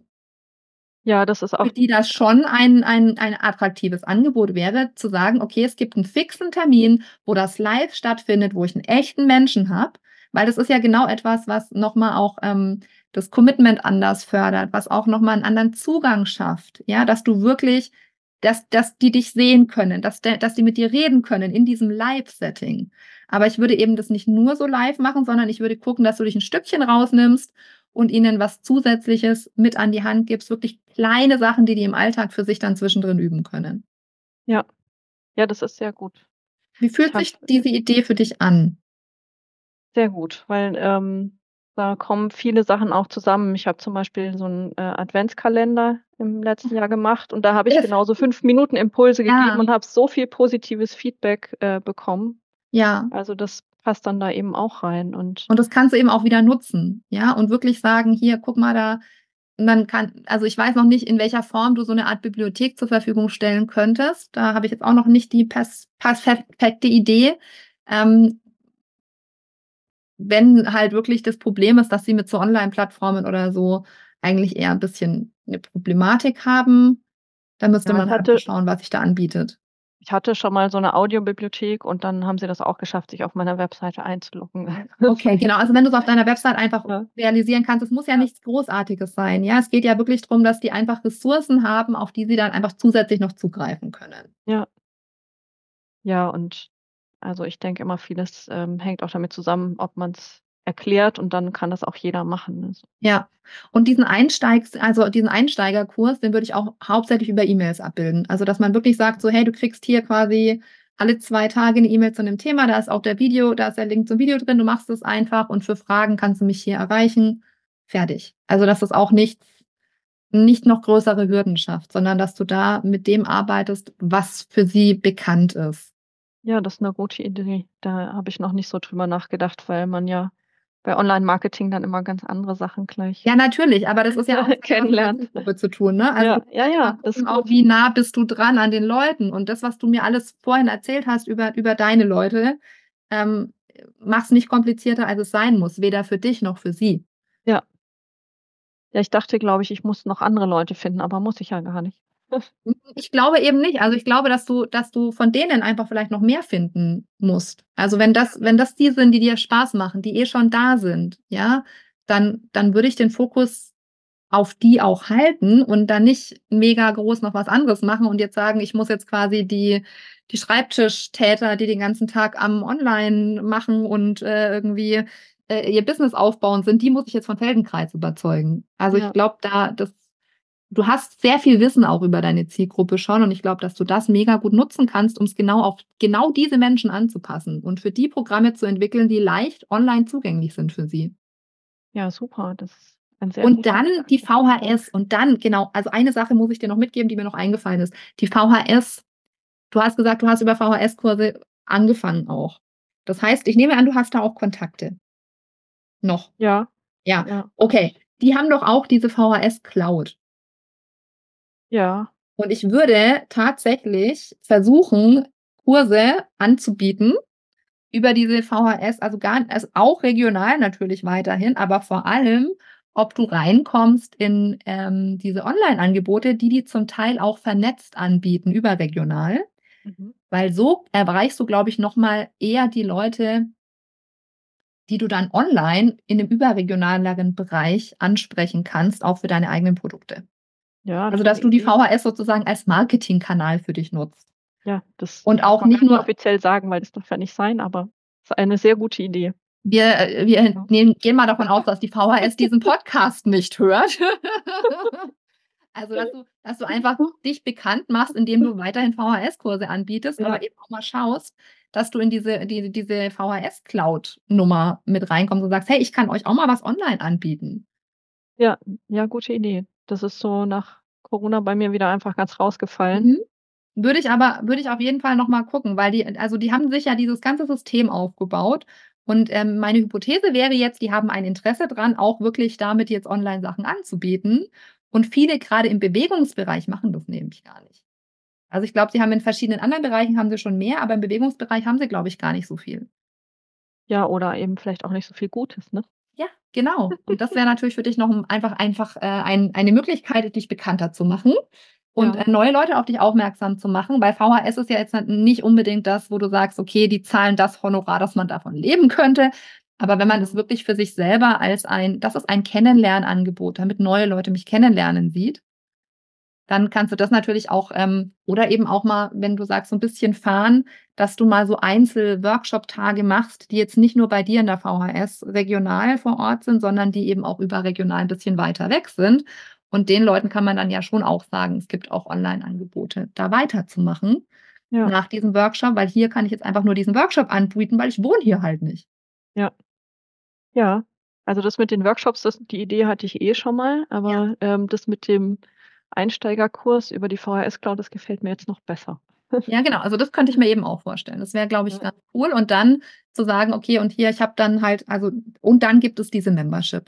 Ja, das ist Für auch die das schon ein ein ein attraktives Angebot wäre, zu sagen: „Okay, es gibt 'n fixen Termin, wo das live stattfindet, wo ich 'n echten Menschen habe.“ Weil das ist ja genau etwas, was noch mal auch, ähm, das Commitment anders fördert, was auch noch mal 'n anderen Zugang schafft, ja, dass du wirklich dass dass die dich sehen können, dass der dass die mit dir reden können in diesem Live-Setting. Aber ich würde eben das nicht nur so live machen, sondern ich würde gucken, dass du dich 'n Stückchen rausnimmst und ihnen was Zusätzliches mit an die Hand gibst, wirklich kleine Sachen, die die im Alltag für sich dann zwischendrin üben können. Ja. Ja, das ist sehr gut. Wie Ich fühlt habe sich diese Idee für dich an? Sehr gut, weil, ähm, da kommen viele Sachen auch zusammen. Ich habe zum Beispiel so 'n, äh, Adventskalender im letzten Jahr gemacht und da habe ich genau so fünf Minuten Impulse gegeben Ja. und habe so viel positives Feedback, äh, bekommen. Ja. Also, das passt dann da eben auch rein und Und das kannst du eben auch wieder nutzen, ja, und wirklich sagen: „Hier, guck mal da“ Und dann kann also, ich weiß noch nicht, in welcher Form du so 'ne Art Bibliothek zur Verfügung stellen könntest. Da habe ich jetzt auch noch nicht die pers perfekte Idee. Ähm wenn halt wirklich das Problem ist, dass sie mit so Online-Plattformen oder so eigentlich eher 'n bisschen 'ne Problematik haben, dann müsste Ja, man ich halt einfach hatte schauen, was sich da anbietet. ich hatte schon mal so 'ne Audiobibliothek und dann haben sie das auch geschafft, sich auf meiner Webseite einzuloggen. Okay, genau. Also, wenn du's auf deiner Website einfach Ja. realisieren kannst, es muss ja Ja. nichts Großartiges sein, ja? Es geht ja wirklich drum, dass die einfach Ressourcen haben, auf die sie dann einfach zusätzlich noch zugreifen können. Ja. Ja, und also, ich denke immer, vieles, ähm, hängt auch damit zusammen, ob man's erklärt und dann kann das auch jeder machen, ne, so. Ja. Und diesen Einsteigs also, diesen Einsteigerkurs, den würde ich auch hauptsächlich über E-Mails abbilden. Also, dass man wirklich sagt so: „Hey, du kriegst hier quasi alle zwei Tage 'ne E-Mail zu 'nem Thema, da ist auch der Video da ist der Link zum Video drin. Du machst es einfach und für Fragen kannst du mich hier erreichen.“ Fertig. Also, dass das auch nichts nicht noch größere Hürden schafft, sondern dass du da mit dem arbeitest, was für sie bekannt ist. Ja, das ist 'ne gute Idee. Da habe ich noch nicht so drüber nachgedacht, weil man ja bei Online-Marketing dann immer ganz andere Sachen gleich Ja, natürlich, aber das ist ja auch das hat was mit der kennenlernt. Zielgruppe zu tun, ne? Also, du Ja, musst ja, ja immer ja, das gucken ist auch, gut. wie nah bist du dran an den Leuten? Und das, was du mir alles vorhin erzählt hast über über deine Leute, ähm, mach's nicht komplizierter, als es sein muss, weder für dich noch für sie. Ja. Ja, ich dachte, glaube ich, ich muss noch andere Leute finden, aber muss ich ja gar nicht. Hm, ich glaube eben nicht. Also, ich glaube, dass du dass du von denen einfach vielleicht noch mehr finden musst. Also, wenn das wenn das die sind, die dir Spaß machen, die eh schon da sind, ja, dann dann würde ich den Fokus auf die auch halten und dann nicht mega groß noch was anderes machen und jetzt sagen: „Ich muss jetzt quasi die die Schreibtischtäter, die den ganzen Tag am Online machen und, äh, irgendwie, äh, ihr Business aufbauen sind, die muss ich jetzt von Feldenkreis überzeugen.“ Also, ich Ja. glaube, da das du hast sehr viel Wissen auch über deine Zielgruppe schon und ich glaube, dass du das mega gut nutzen kannst, um's genau auf genau diese Menschen anzupassen und für die Programme zu entwickeln, die leicht online zugänglich sind für sie. Ja, super, das ist ein sehr Und guter dann die Gedanke. Vielen Dank. VHS und dann genau, also, eine Sache muss ich dir noch mitgeben, die mir noch eingefallen ist. Die VHS du hast gesagt, du hast über VHS-Kurse angefangen auch. Das heißt, ich nehme an, du hast da auch Kontakte? Noch? Ja, Ja, ja. okay. Die haben doch auch diese VHS-Cloud. Ja. Und ich würde tatsächlich versuchen, Kurse anzubieten über diese VHS, also, gar also, auch regional natürlich weiterhin, aber vor allem, ob du reinkommst in, ähm, diese Onlineangebote, die die zum Teil auch vernetzt anbieten, überregional. Mhm. Weil so erreichst du, glaube ich, noch mal eher die Leute die du dann online in 'nem überregionaleren Bereich ansprechen kannst, auch für deine eigenen Produkte. Ja, Also, tolle dass du die Idee. VHS sozusagen als Marketingkanal für dich nutzt. Ja, das Und darf auch man nicht gar nicht nur offiziell sagen, weil das darf ja nicht sein, aber ist eine sehr gute Idee. Wir äh, wir Ja. nehmen gehen mal davon aus, dass die VHS diesen Podcast nicht hört. Also, dass du dass du einfach dich bekannt machst, indem du weiterhin VHS-Kurse anbietest, Ja. aber eben auch mal schaust, dass du in diese die diese VHS-Cloud-Nummer mit reinkommst und sagst: „Hey, ich kann euch auch mal was online anbieten.“ Ja, ja, gute Idee. Das ist so nach Corona bei mir wieder einfach ganz rausgefallen. Mhm. Würde ich aber würde ich auf jeden Fall noch mal gucken, weil die also, die haben sich ja dieses ganze System aufgebaut und, ähm, meine Hypothese wäre jetzt, die haben ein Interesse dran, auch wirklich damit jetzt Onlinesachen anzubieten und viele grade im Bewegungsbereich machen das nämlich gar nicht. Also, ich glaube, sie haben in verschiedenen anderen Bereichen haben sie schon mehr, aber im Bewegungsbereich haben sie, glaube ich, gar nicht so viel. Ja, oder eben vielleicht auch nicht so viel Gutes, ne? Ja, genau. Und das wäre natürlich für dich noch 'n einfach einfach, äh, ein eine Möglichkeit, dich bekannter zu machen und, Ja. äh, neue Leute auf dich aufmerksam zu machen, weil VHS ist ja jetzt halt nicht unbedingt das, wo du sagst: „Okay, die zahlen das Honorar, dass man davon leben könnte.“ Aber wenn man das Mhm. wirklich für sich selber als ein das ist ein Kennenlernangebot, damit neue Leute mich kennenlernen sieht dann kannst du das natürlich auch, ähm oder eben auch mal, wenn du sagst, so 'n bisschen fahren, dass du mal so Einzel-Workshop-Tage machst, die jetzt nicht nur bei dir in der VHS regional vor Ort sind, sondern die eben auch überregional 'n bisschen weiter weg sind. Und den Leuten kann man dann ja schon auch sagen, es gibt auch Onlineangebote, da weiterzumachen Ja. nach diesem Workshop, weil hier kann ich jetzt einfach nur diesen Workshop anbieten, weil ich wohne hier halt nicht. Ja. Ja, also, das mit den Workshops, das die Idee hatte ich eh schon mal, Ja. aber, ähm, das mit dem Einsteigerkurs über die VHS-Cloud, das gefällt mir jetzt noch besser. Ja, genau. Also, das könnte ich mir eben auch vorstellen. Das wäre, glaube ich, Ja. ganz cool und dann zu sagen: „Okay, und hier, ich habe dann halt also und dann gibt es diese Membership.“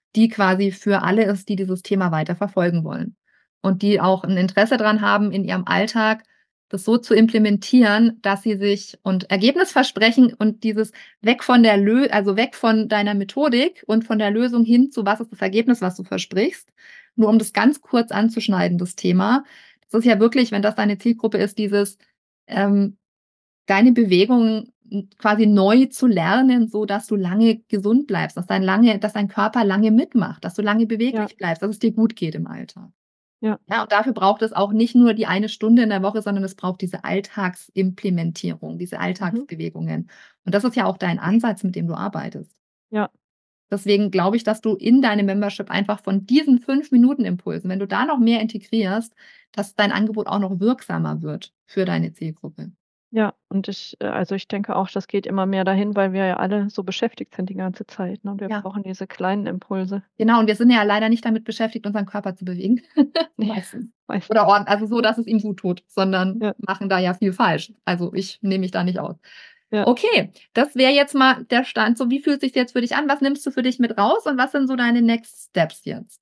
die quasi für alle ist, die dieses Thema weiter verfolgen wollen und die auch ein Interesse dran haben, in ihrem Alltag das so zu implementieren, dass sie sich und Ergebnis versprechen und dieses weg von der Lö also weg von deiner Methodik und von der Lösung hin zu: „Was ist das Ergebnis, was du versprichst?“ Nur um das ganz kurz anzuschneiden, das Thema. Das ist ja wirklich, wenn das deine Zielgruppe ist, dieses, ähm, deine Bewegung n quasi neu zu lernen, sodass du lange gesund bleibst, dass dein lange dass dein Körper lange mitmacht, dass du lange Ja, beweglich bleibst, dass es dir gut geht im Alltag. ja, Ja, und dafür braucht es auch nicht nur die eine Stunde in der Woche, sondern es braucht diese Alltagsimplementierung, diese mhm, Alltagsbewegungen. Und das ist ja auch dein Ansatz, mit dem du arbeitest. ja, Deswegen glaube ich, dass du in deine Membership einfach von diesen fünf Minuten Impulsen, wenn du da noch mehr integrierst, dass dein Angebot auch noch wirksamer wird für deine Zielgruppe. ja. Und ich äh, also, ich denke auch, das geht immer mehr dahin, weil wir ja alle so beschäftigt sind die ganze Zeit, ne? Und wir Ja, brauchen diese kleinen Impulse. genau. Und wir sind ja leider nicht damit beschäftigt, unseren Körper zu bewegen. Ne, Meistens. weiß Oder ordn also so, dass es ihm gut tut, sondern ja, machen da ja viel falsch. Also, ich nehme mich da nicht aus. ja. Okay, das wäre jetzt mal der Stand. So, wie fühlt sich's jetzt für dich an? Was nimmst du für dich mit raus und was sind so deine Next Steps jetzt?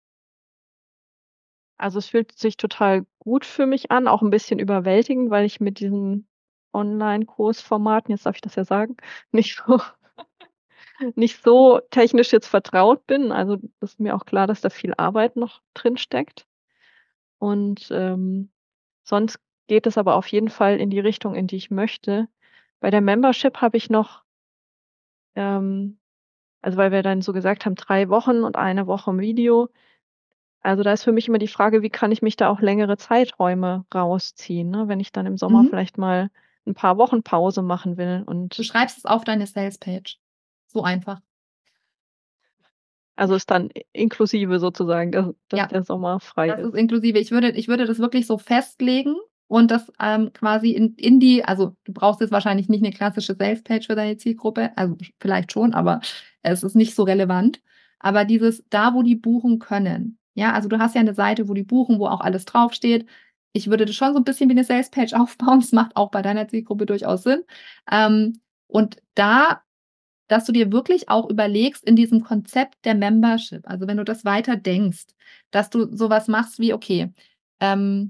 Also, es fühlt sich total gut für mich an, auch 'n bisschen überwältigend, weil ich mit diesen Online-Kursformaten, jetzt darf ich das ja sagen, nicht so nicht so technisch jetzt vertraut bin. Also, das ist mir auch klar, dass da viel Arbeit noch drin steckt. Und, ähm, sonst geht es aber auf jeden Fall in die Richtung, in die ich möchte. Bei der Membership habe ich noch, ähm also, weil wir dann so gesagt haben, drei Wochen und eine Woche im Video. Also, da ist für mich immer die Frage, wie kann ich mich da auch längere Zeiträume rausziehen, ne, wenn ich dann im Sommer Mhm. vielleicht mal 'n paar Wochen Pause machen will Du und schreibst es auf deine Salespage. So einfach. also, ist dann i inklusive sozusagen, dass dass Ja. der Sommer frei Das ist ist. inklusive. Ich würde ich würde das wirklich so festlegen und das, ähm, quasi in in die also, du brauchst jetzt wahrscheinlich nicht 'ne klassische Salespage für deine Zielgruppe, also, vielleicht schon, aber es ist nicht so relevant. Aber dieses da, wo die buchen können. Ja, also, du hast ja 'ne Seite, wo die buchen, wo auch alles draufsteht. Ich würde das schon so 'n bisschen wie 'ne Salespage aufbauen. Das macht auch bei deiner Zielgruppe durchaus Sinn. Ähm, und da dass du dir wirklich auch überlegst in diesem Konzept der Membership, also wenn du das weiter denkst, dass du so was machst wie, okay, ähm,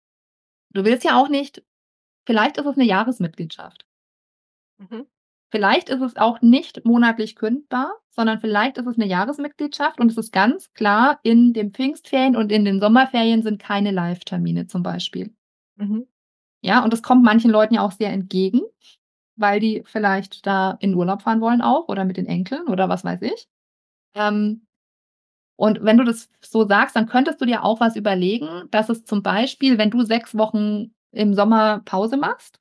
du willst ja auch nicht vielleicht ist es 'ne Jahresmitgliedschaft. Mhm, Vielleicht ist es auch nicht monatlich kündbar, sondern vielleicht ist es 'ne Jahresmitgliedschaft und es ist ganz klar, in den Pfingstferien und in den Sommerferien sind keine Live-Termine zum Beispiel. mhm, Ja, und das kommt manchen Leuten ja auch sehr entgegen, weil die vielleicht da in Urlaub fahren wollen auch oder mit den Enkeln oder was weiß ich. Ähm Und wenn du das so sagst, dann könntest du dir auch was überlegen, dass es zum Beispiel, wenn du sechs Wochen im Sommer Pause machst,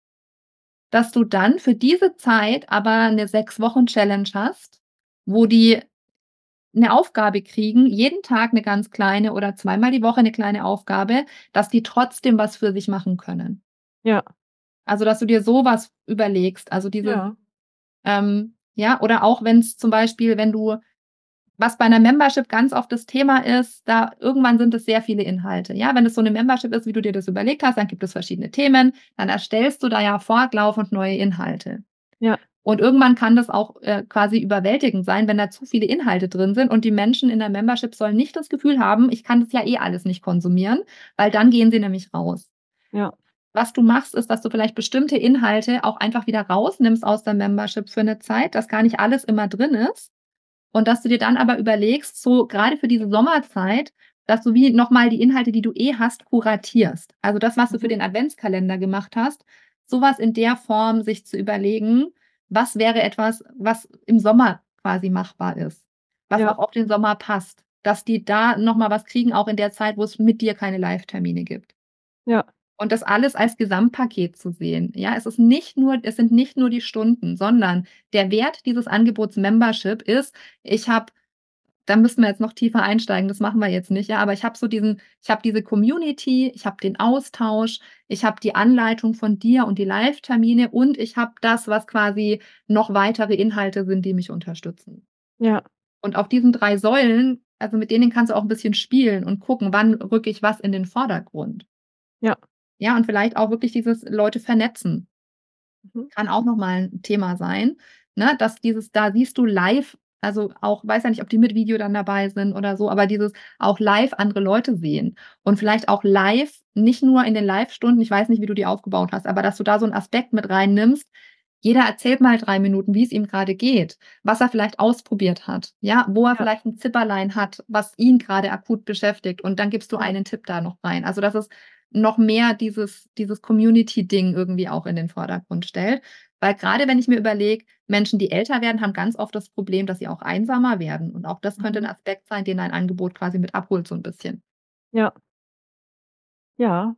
dass du dann für diese Zeit aber 'ne sechs Wochen Challenge hast, wo die 'ne Aufgabe kriegen, jeden Tag 'ne ganz kleine oder zweimal die Woche 'ne kleine Aufgabe, dass die trotzdem was für sich machen können. ja, Also, dass du dir so was überlegst, also dieses ja, ähm, ja, oder auch wenn's zum Beispiel wenn du was bei 'ner Membership ganz oft das Thema ist, da irgendwann sind es sehr viele Inhalte. Ja, wenn es so 'ne Membership ist, wie du dir das überlegt hast, dann gibt es verschiedene Themen, dann erstellst du da ja fortlaufend neue Inhalte. ja, Und irgendwann kann das auch, äh, quasi überwältigend sein, wenn da zu viele Inhalte drin sind und die Menschen in der Membership sollen nicht das Gefühl haben: „Ich kann das ja eh alles nicht konsumieren“, weil dann gehen sie nämlich raus. ja, Was du machst, ist, dass du vielleicht bestimmte Inhalte auch einfach wieder rausnimmst aus der Membership für 'ne Zeit, dass gar nicht alles immer drin ist und dass du dir dann aber überlegst, so grade für diese Sommerzeit, dass du wie noch mal die Inhalte, die du eh hast, kuratierst. Also, das, was du für mhm, den Adventskalender gemacht hast, so was in der Form sich zu überlegen: Was wäre etwas, was im Sommer quasi machbar ist, was ja, auch auf den Sommer passt, dass die da noch mal was kriegen, auch in der Zeit, wo es mit dir keine Live-Termine gibt. ja, Und das alles als Gesamtpaket zu sehen. Ja, es ist nicht nur es sind nicht nur die Stunden, sondern der Wert dieses Angebots Membership ist, ich habe da müssten wir jetzt noch tiefer einsteigen, das machen wir jetzt nicht, ja, aber ich habe so diesen ich habe diese Community, ich habe den Austausch, ich habe die Anleitung von dir und die Live-Termine und ich habe das, was quasi noch weitere Inhalte sind, die mich unterstützen. ja, Und auf diesen drei Säulen also, mit denen kannst du auch 'n bisschen spielen und gucken, wann rücke ich was in den Vordergrund. ja, Ja, und vielleicht auch wirklich dieses Leute vernetzen. mhm, Kann auch noch mal 'n Thema sein, ne, dass dieses da siehst du live Also auch, weiß ja nicht, ob die mit Video dann dabei sind oder so, aber dieses auch live andere Leute sehen und vielleicht auch live, nicht nur in den Live-Stunden, ich weiß nicht, wie du die aufgebaut hast, aber dass du da so 'n Aspekt mit reinnimmst. Jeder erzählt mal drei Minuten, wie's ihm grade geht, was er vielleicht ausprobiert hat, ja, wo er Ja. vielleicht 'n Zipperlein hat, was ihn grade akut beschäftigt und dann gibst du Ja. einen Tipp da noch rein. Also, dass es noch mehr dieses dieses Community-Ding irgendwie auch in den Vordergrund stellt. Weil grade wenn ich mir überlege, Menschen, die älter werden, haben ganz oft das Problem, dass sie auch einsamer werden und auch das könnte 'n Mhm. Aspekt sein, den dein Angebot quasi mit abholt so 'n bisschen. Ja. Ja.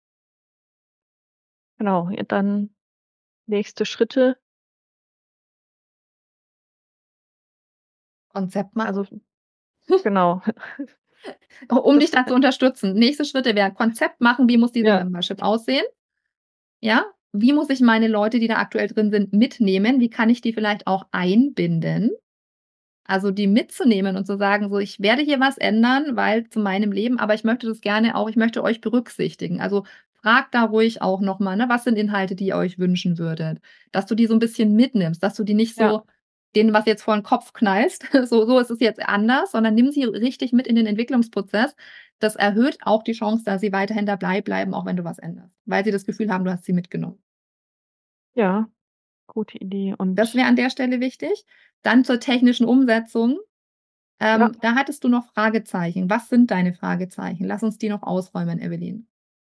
Genau, ja, dann nächste Schritte. Konzept machen. Also genau. U um dich Das da zu unterstützen. Nächste Schritte wären Konzept machen, wie muss diese Ja. Membership aussehen? Ja? Wie muss ich meine Leute, die da aktuell drin sind, mitnehmen? Wie kann ich die vielleicht auch einbinden? Also, die mitzunehmen und zu sagen, so: „Ich werde hier was ändern, weil zu meinem Leben, aber ich möchte das gerne auch ich möchte euch berücksichtigen.“ Also, frag da ruhig auch noch mal, ne: „Was sind Inhalte, die ihr euch wünschen würdet?“ Dass du die so 'n bisschen mitnimmst, dass du die nicht Ja. so denen was jetzt vor 'n Kopf knallst, so so ist es jetzt anders, sondern nimm sie richtig mit in den Entwicklungsprozess. Das erhöht auch die Chance, dass sie weiterhin dabei bleiben, auch wenn du was änderst, weil sie das Gefühl haben, du hast sie mitgenommen. Ja, gute Idee Das und wäre an der Stelle wichtig. Dann zur technischen Umsetzung. Ja. Ähm, da hattest du noch Fragezeichen. Was sind deine Fragezeichen? Lass uns die noch ausräumen, Evelyn.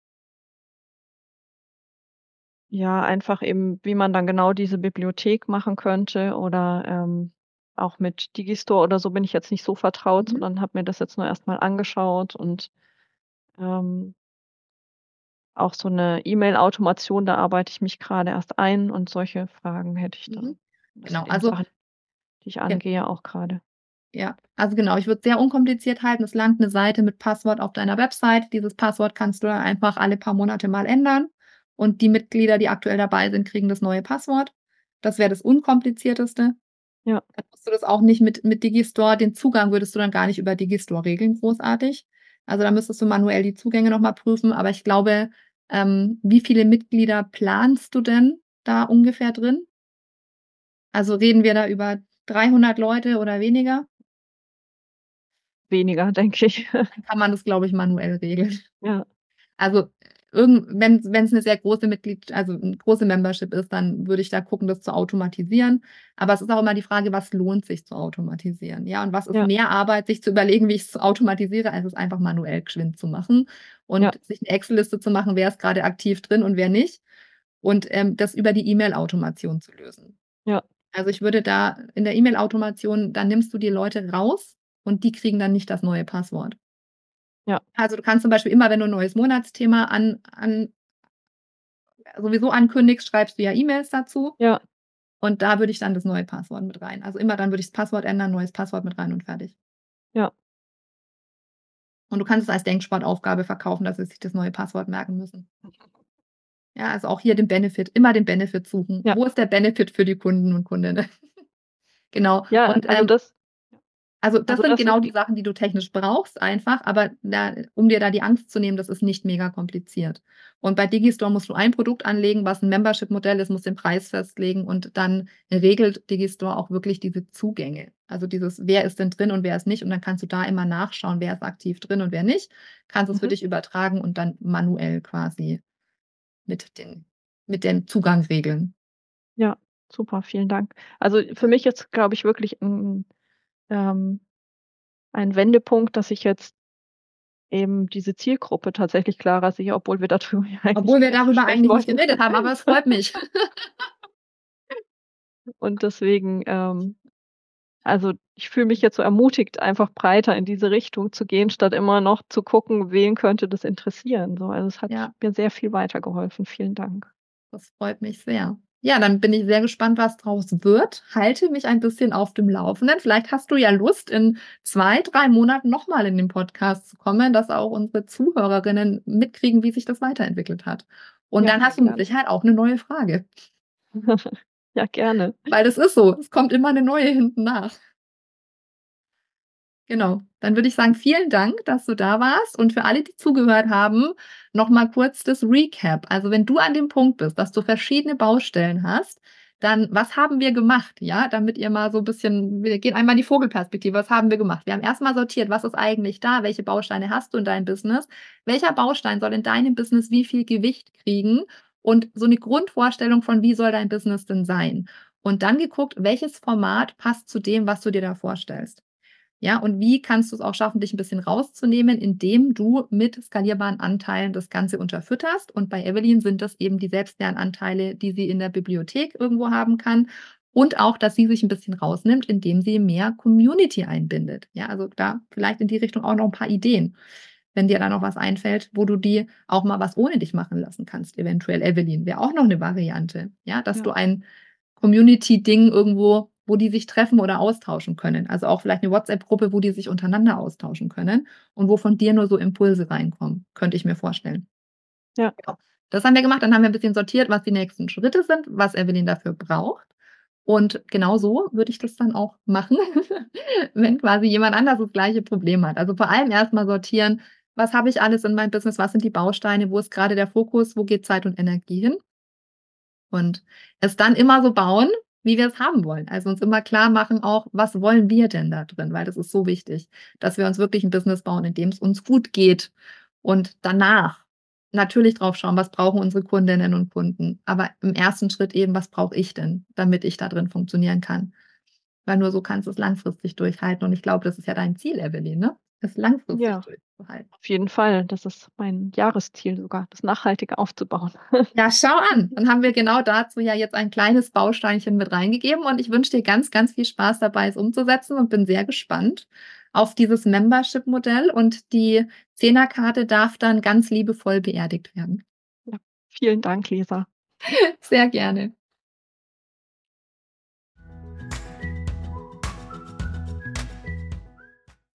Ja, einfach eben, wie man dann genau diese Bibliothek machen könnte oder, ähm, auch mit Digistore oder so bin ich jetzt nicht so vertraut, Mhm. sondern habe mir das jetzt nur erst mal angeschaut und, ähm auch so 'ne E-Mail-Automation, da arbeite ich mich grade erst ein und solche Fragen hätte ich da. Mhm. Das Genau, sind eben also Sachen, die ich gen angehe auch grade. Ja, also genau, ich würde es sehr unkompliziert halten. Es langt 'ne Seite mit Passwort auf deiner Website. Dieses Passwort kannst du dann einfach alle paar Monate mal ändern und die Mitglieder, die aktuell dabei sind, kriegen das neue Passwort. Das wäre das Unkomplizierteste. Ja. Dann musst du das auch nicht mit mit Digistore den Zugang würdest du dann gar nicht über Digistore regeln großartig. Also, da müsstest du manuell die Zugänge noch mal prüfen, aber ich glaube ähm, wie viele Mitglieder planst du denn da ungefähr drin? Also, reden wir da über dreihundert Leute oder weniger? Weniger, denke ich. Dann kann man das, glaube ich, manuell regeln. Ja. Also, irgend wenn wenn's 'ne sehr große Mitglied also 'n große Membership ist, dann würde ich da gucken, das zu automatisieren. Aber es ist auch immer die Frage, was lohnt sich zu automatisieren, ja? Und was ist Ja. mehr Arbeit, sich zu überlegen, wie ich's automatisiere, als es einfach manuell geschwind zu machen Ja. und sich 'ne Excel-Liste zu machen, wer ist grade aktiv drin und wer nicht und, ähm, das über die E-Mail-Automation zu lösen. Ja. Also, ich würde da in der E-Mail-Automation da nimmst du die Leute raus und die kriegen dann nicht das neue Passwort. Ja. Also, du kannst zum Beispiel immer, wenn du 'n neues Monatsthema an an sowieso ankündigst, schreibst du ja E-Mails dazu Ja. und da würde ich dann das neue Passwort mit rein. Also, immer dann würde ich das Passwort ändern, neues Passwort mit rein und fertig. Ja. Und du kannst es als Denksportaufgabe verkaufen, dass sie sich das neue Passwort merken müssen. Ja, also auch hier den Benefit immer den Benefit suchen. Ja. Wo ist der Benefit für die Kunden und Kundinnen? Genau. Ja, Und, also ähm das also, das also sind das ist genau die Sachen, die du technisch brauchst einfach, aber da um dir da die Angst zu nehmen, das ist nicht mega kompliziert. Und bei Digistore musst du ein Produkt anlegen, was 'n Membership-Modell ist, musst den Preis festlegen und dann regelt Digistore auch wirklich diese Zugänge. Also, dieses wer ist denn drin und wer ist nicht und dann kannst du da immer nachschauen, wer ist aktiv drin und wer nicht. Kannst es für Mhm. dich übertragen und dann manuell quasi mit den mit dem Zugang regeln. Ja, super, vielen Dank. Also, für mich ist, glaube ich, wirklich 'n ähm, ein Wendepunkt, dass ich jetzt eben diese Zielgruppe tatsächlich klarer sehe, obwohl wir da drüber ja eigentlich Obwohl wir gar nicht so darüber sprechen eigentlich nicht wollten. geredet haben, aber es freut mich. Und deswegen, ähm also, ich fühle mich jetzt so ermutigt, einfach breiter in diese Richtung zu gehen, statt immer noch zu gucken, wen könnte das interessieren, so. Also, es hat Ja. mir sehr viel weitergeholfen. Vielen Dank. Das freut mich sehr. Ja, dann bin ich sehr gespannt, was draus wird. Halte mich ein bisschen auf dem Laufenden. Vielleicht hast du ja Lust, in zwei, drei Monaten noch mal in den Podcast zu kommen, dass auch unsere Zuhörerinnen mitkriegen, wie sich das weiterentwickelt hat. Und Ja, dann sehr hast du mit gerne. Sicherheit auch 'ne neue Frage. Ja, gerne. Weil das ist so, es kommt immer 'ne neue hinten nach. Genau. Dann würde ich sagen, vielen Dank, dass du da warst und für alle, die zugehört haben, noch mal kurz das Recap. Also, wenn du an dem Punkt bist, dass du verschiedene Baustellen hast, dann was haben wir gemacht, ja? Damit ihr mal so 'n bisschen wir gehen einmal in die Vogelperspektive. Was haben wir gemacht? Wir haben erst mal sortiert, was ist eigentlich da? Welche Bausteine hast du in deinem Business? Welcher Baustein soll in deinem Business wie viel Gewicht kriegen? Und so 'ne Grundvorstellung von, wie soll dein Business denn sein? Und dann geguckt, welches Format passt zu dem, was du dir da vorstellst. Ja, und wie kannst du's auch schaffen, dich 'n bisschen rauszunehmen, indem du mit skalierbaren Anteilen das Ganze unterfütterst. Und bei Evelyn sind das eben die Selbstlernanteile, die sie in der Bibliothek irgendwo haben kann und auch, dass sie sich 'n bisschen rausnimmt, indem sie mehr Community einbindet. Ja, also da vielleicht in die Richtung auch noch 'n paar Ideen, wenn dir da noch was einfällt, wo du die auch mal was ohne dich machen lassen kannst, eventuell, Evelyn, wäre auch noch 'ne Variante, ja, dass Ja. du ein Community-Ding irgendwo wo die sich treffen oder austauschen können. Also auch vielleicht 'ne WhatsApp-Gruppe, wo die sich untereinander austauschen können und wo von dir nur so Impulse reinkommen, könnte ich mir vorstellen. Ja. Genau. Das haben wir gemacht, dann haben wir 'n bisschen sortiert, was die nächsten Schritte sind, was Evelyn dafür braucht. Und genau so würde ich das dann auch machen, wenn quasi jemand anders das gleiche Problem hat. Also vor allem erst mal sortieren: „Was habe ich alles in meinem Business? Was sind die Bausteine? Wo ist grade der Fokus? Wo geht Zeit und Energie hin?“ Und es dann immer so bauen, wie wir's haben wollen. Also uns immer klarmachen auch: „Was wollen wir denn da drin?“ Weil das ist so wichtig, dass wir uns wirklich 'n Business bauen, in dem's uns gut geht. Und danach natürlich drauf schauen: „Was brauchen unsere Kundinnen und Kunden?“ Aber im ersten Schritt eben: „Was brauche ich denn, damit ich da drin funktionieren kann?“ Weil nur so kannst du's langfristig durchhalten. Und ich glaube, das ist ja dein Ziel, Evelyn, ne? Das langfristig Ja, durchzuhalten. auf jeden Fall. Das ist mein Jahresziel sogar, das nachhaltig aufzubauen. Ja, schau an. Dann haben wir genau dazu ja jetzt ein kleines Bausteinchen mit reingegeben und ich wünsche dir ganz, ganz viel Spaß dabei, es umzusetzen und bin sehr gespannt auf dieses Membership-Modell und die Zehnerkarte darf dann ganz liebevoll beerdigt werden. Ja, vielen Dank, Lisa. Sehr gerne.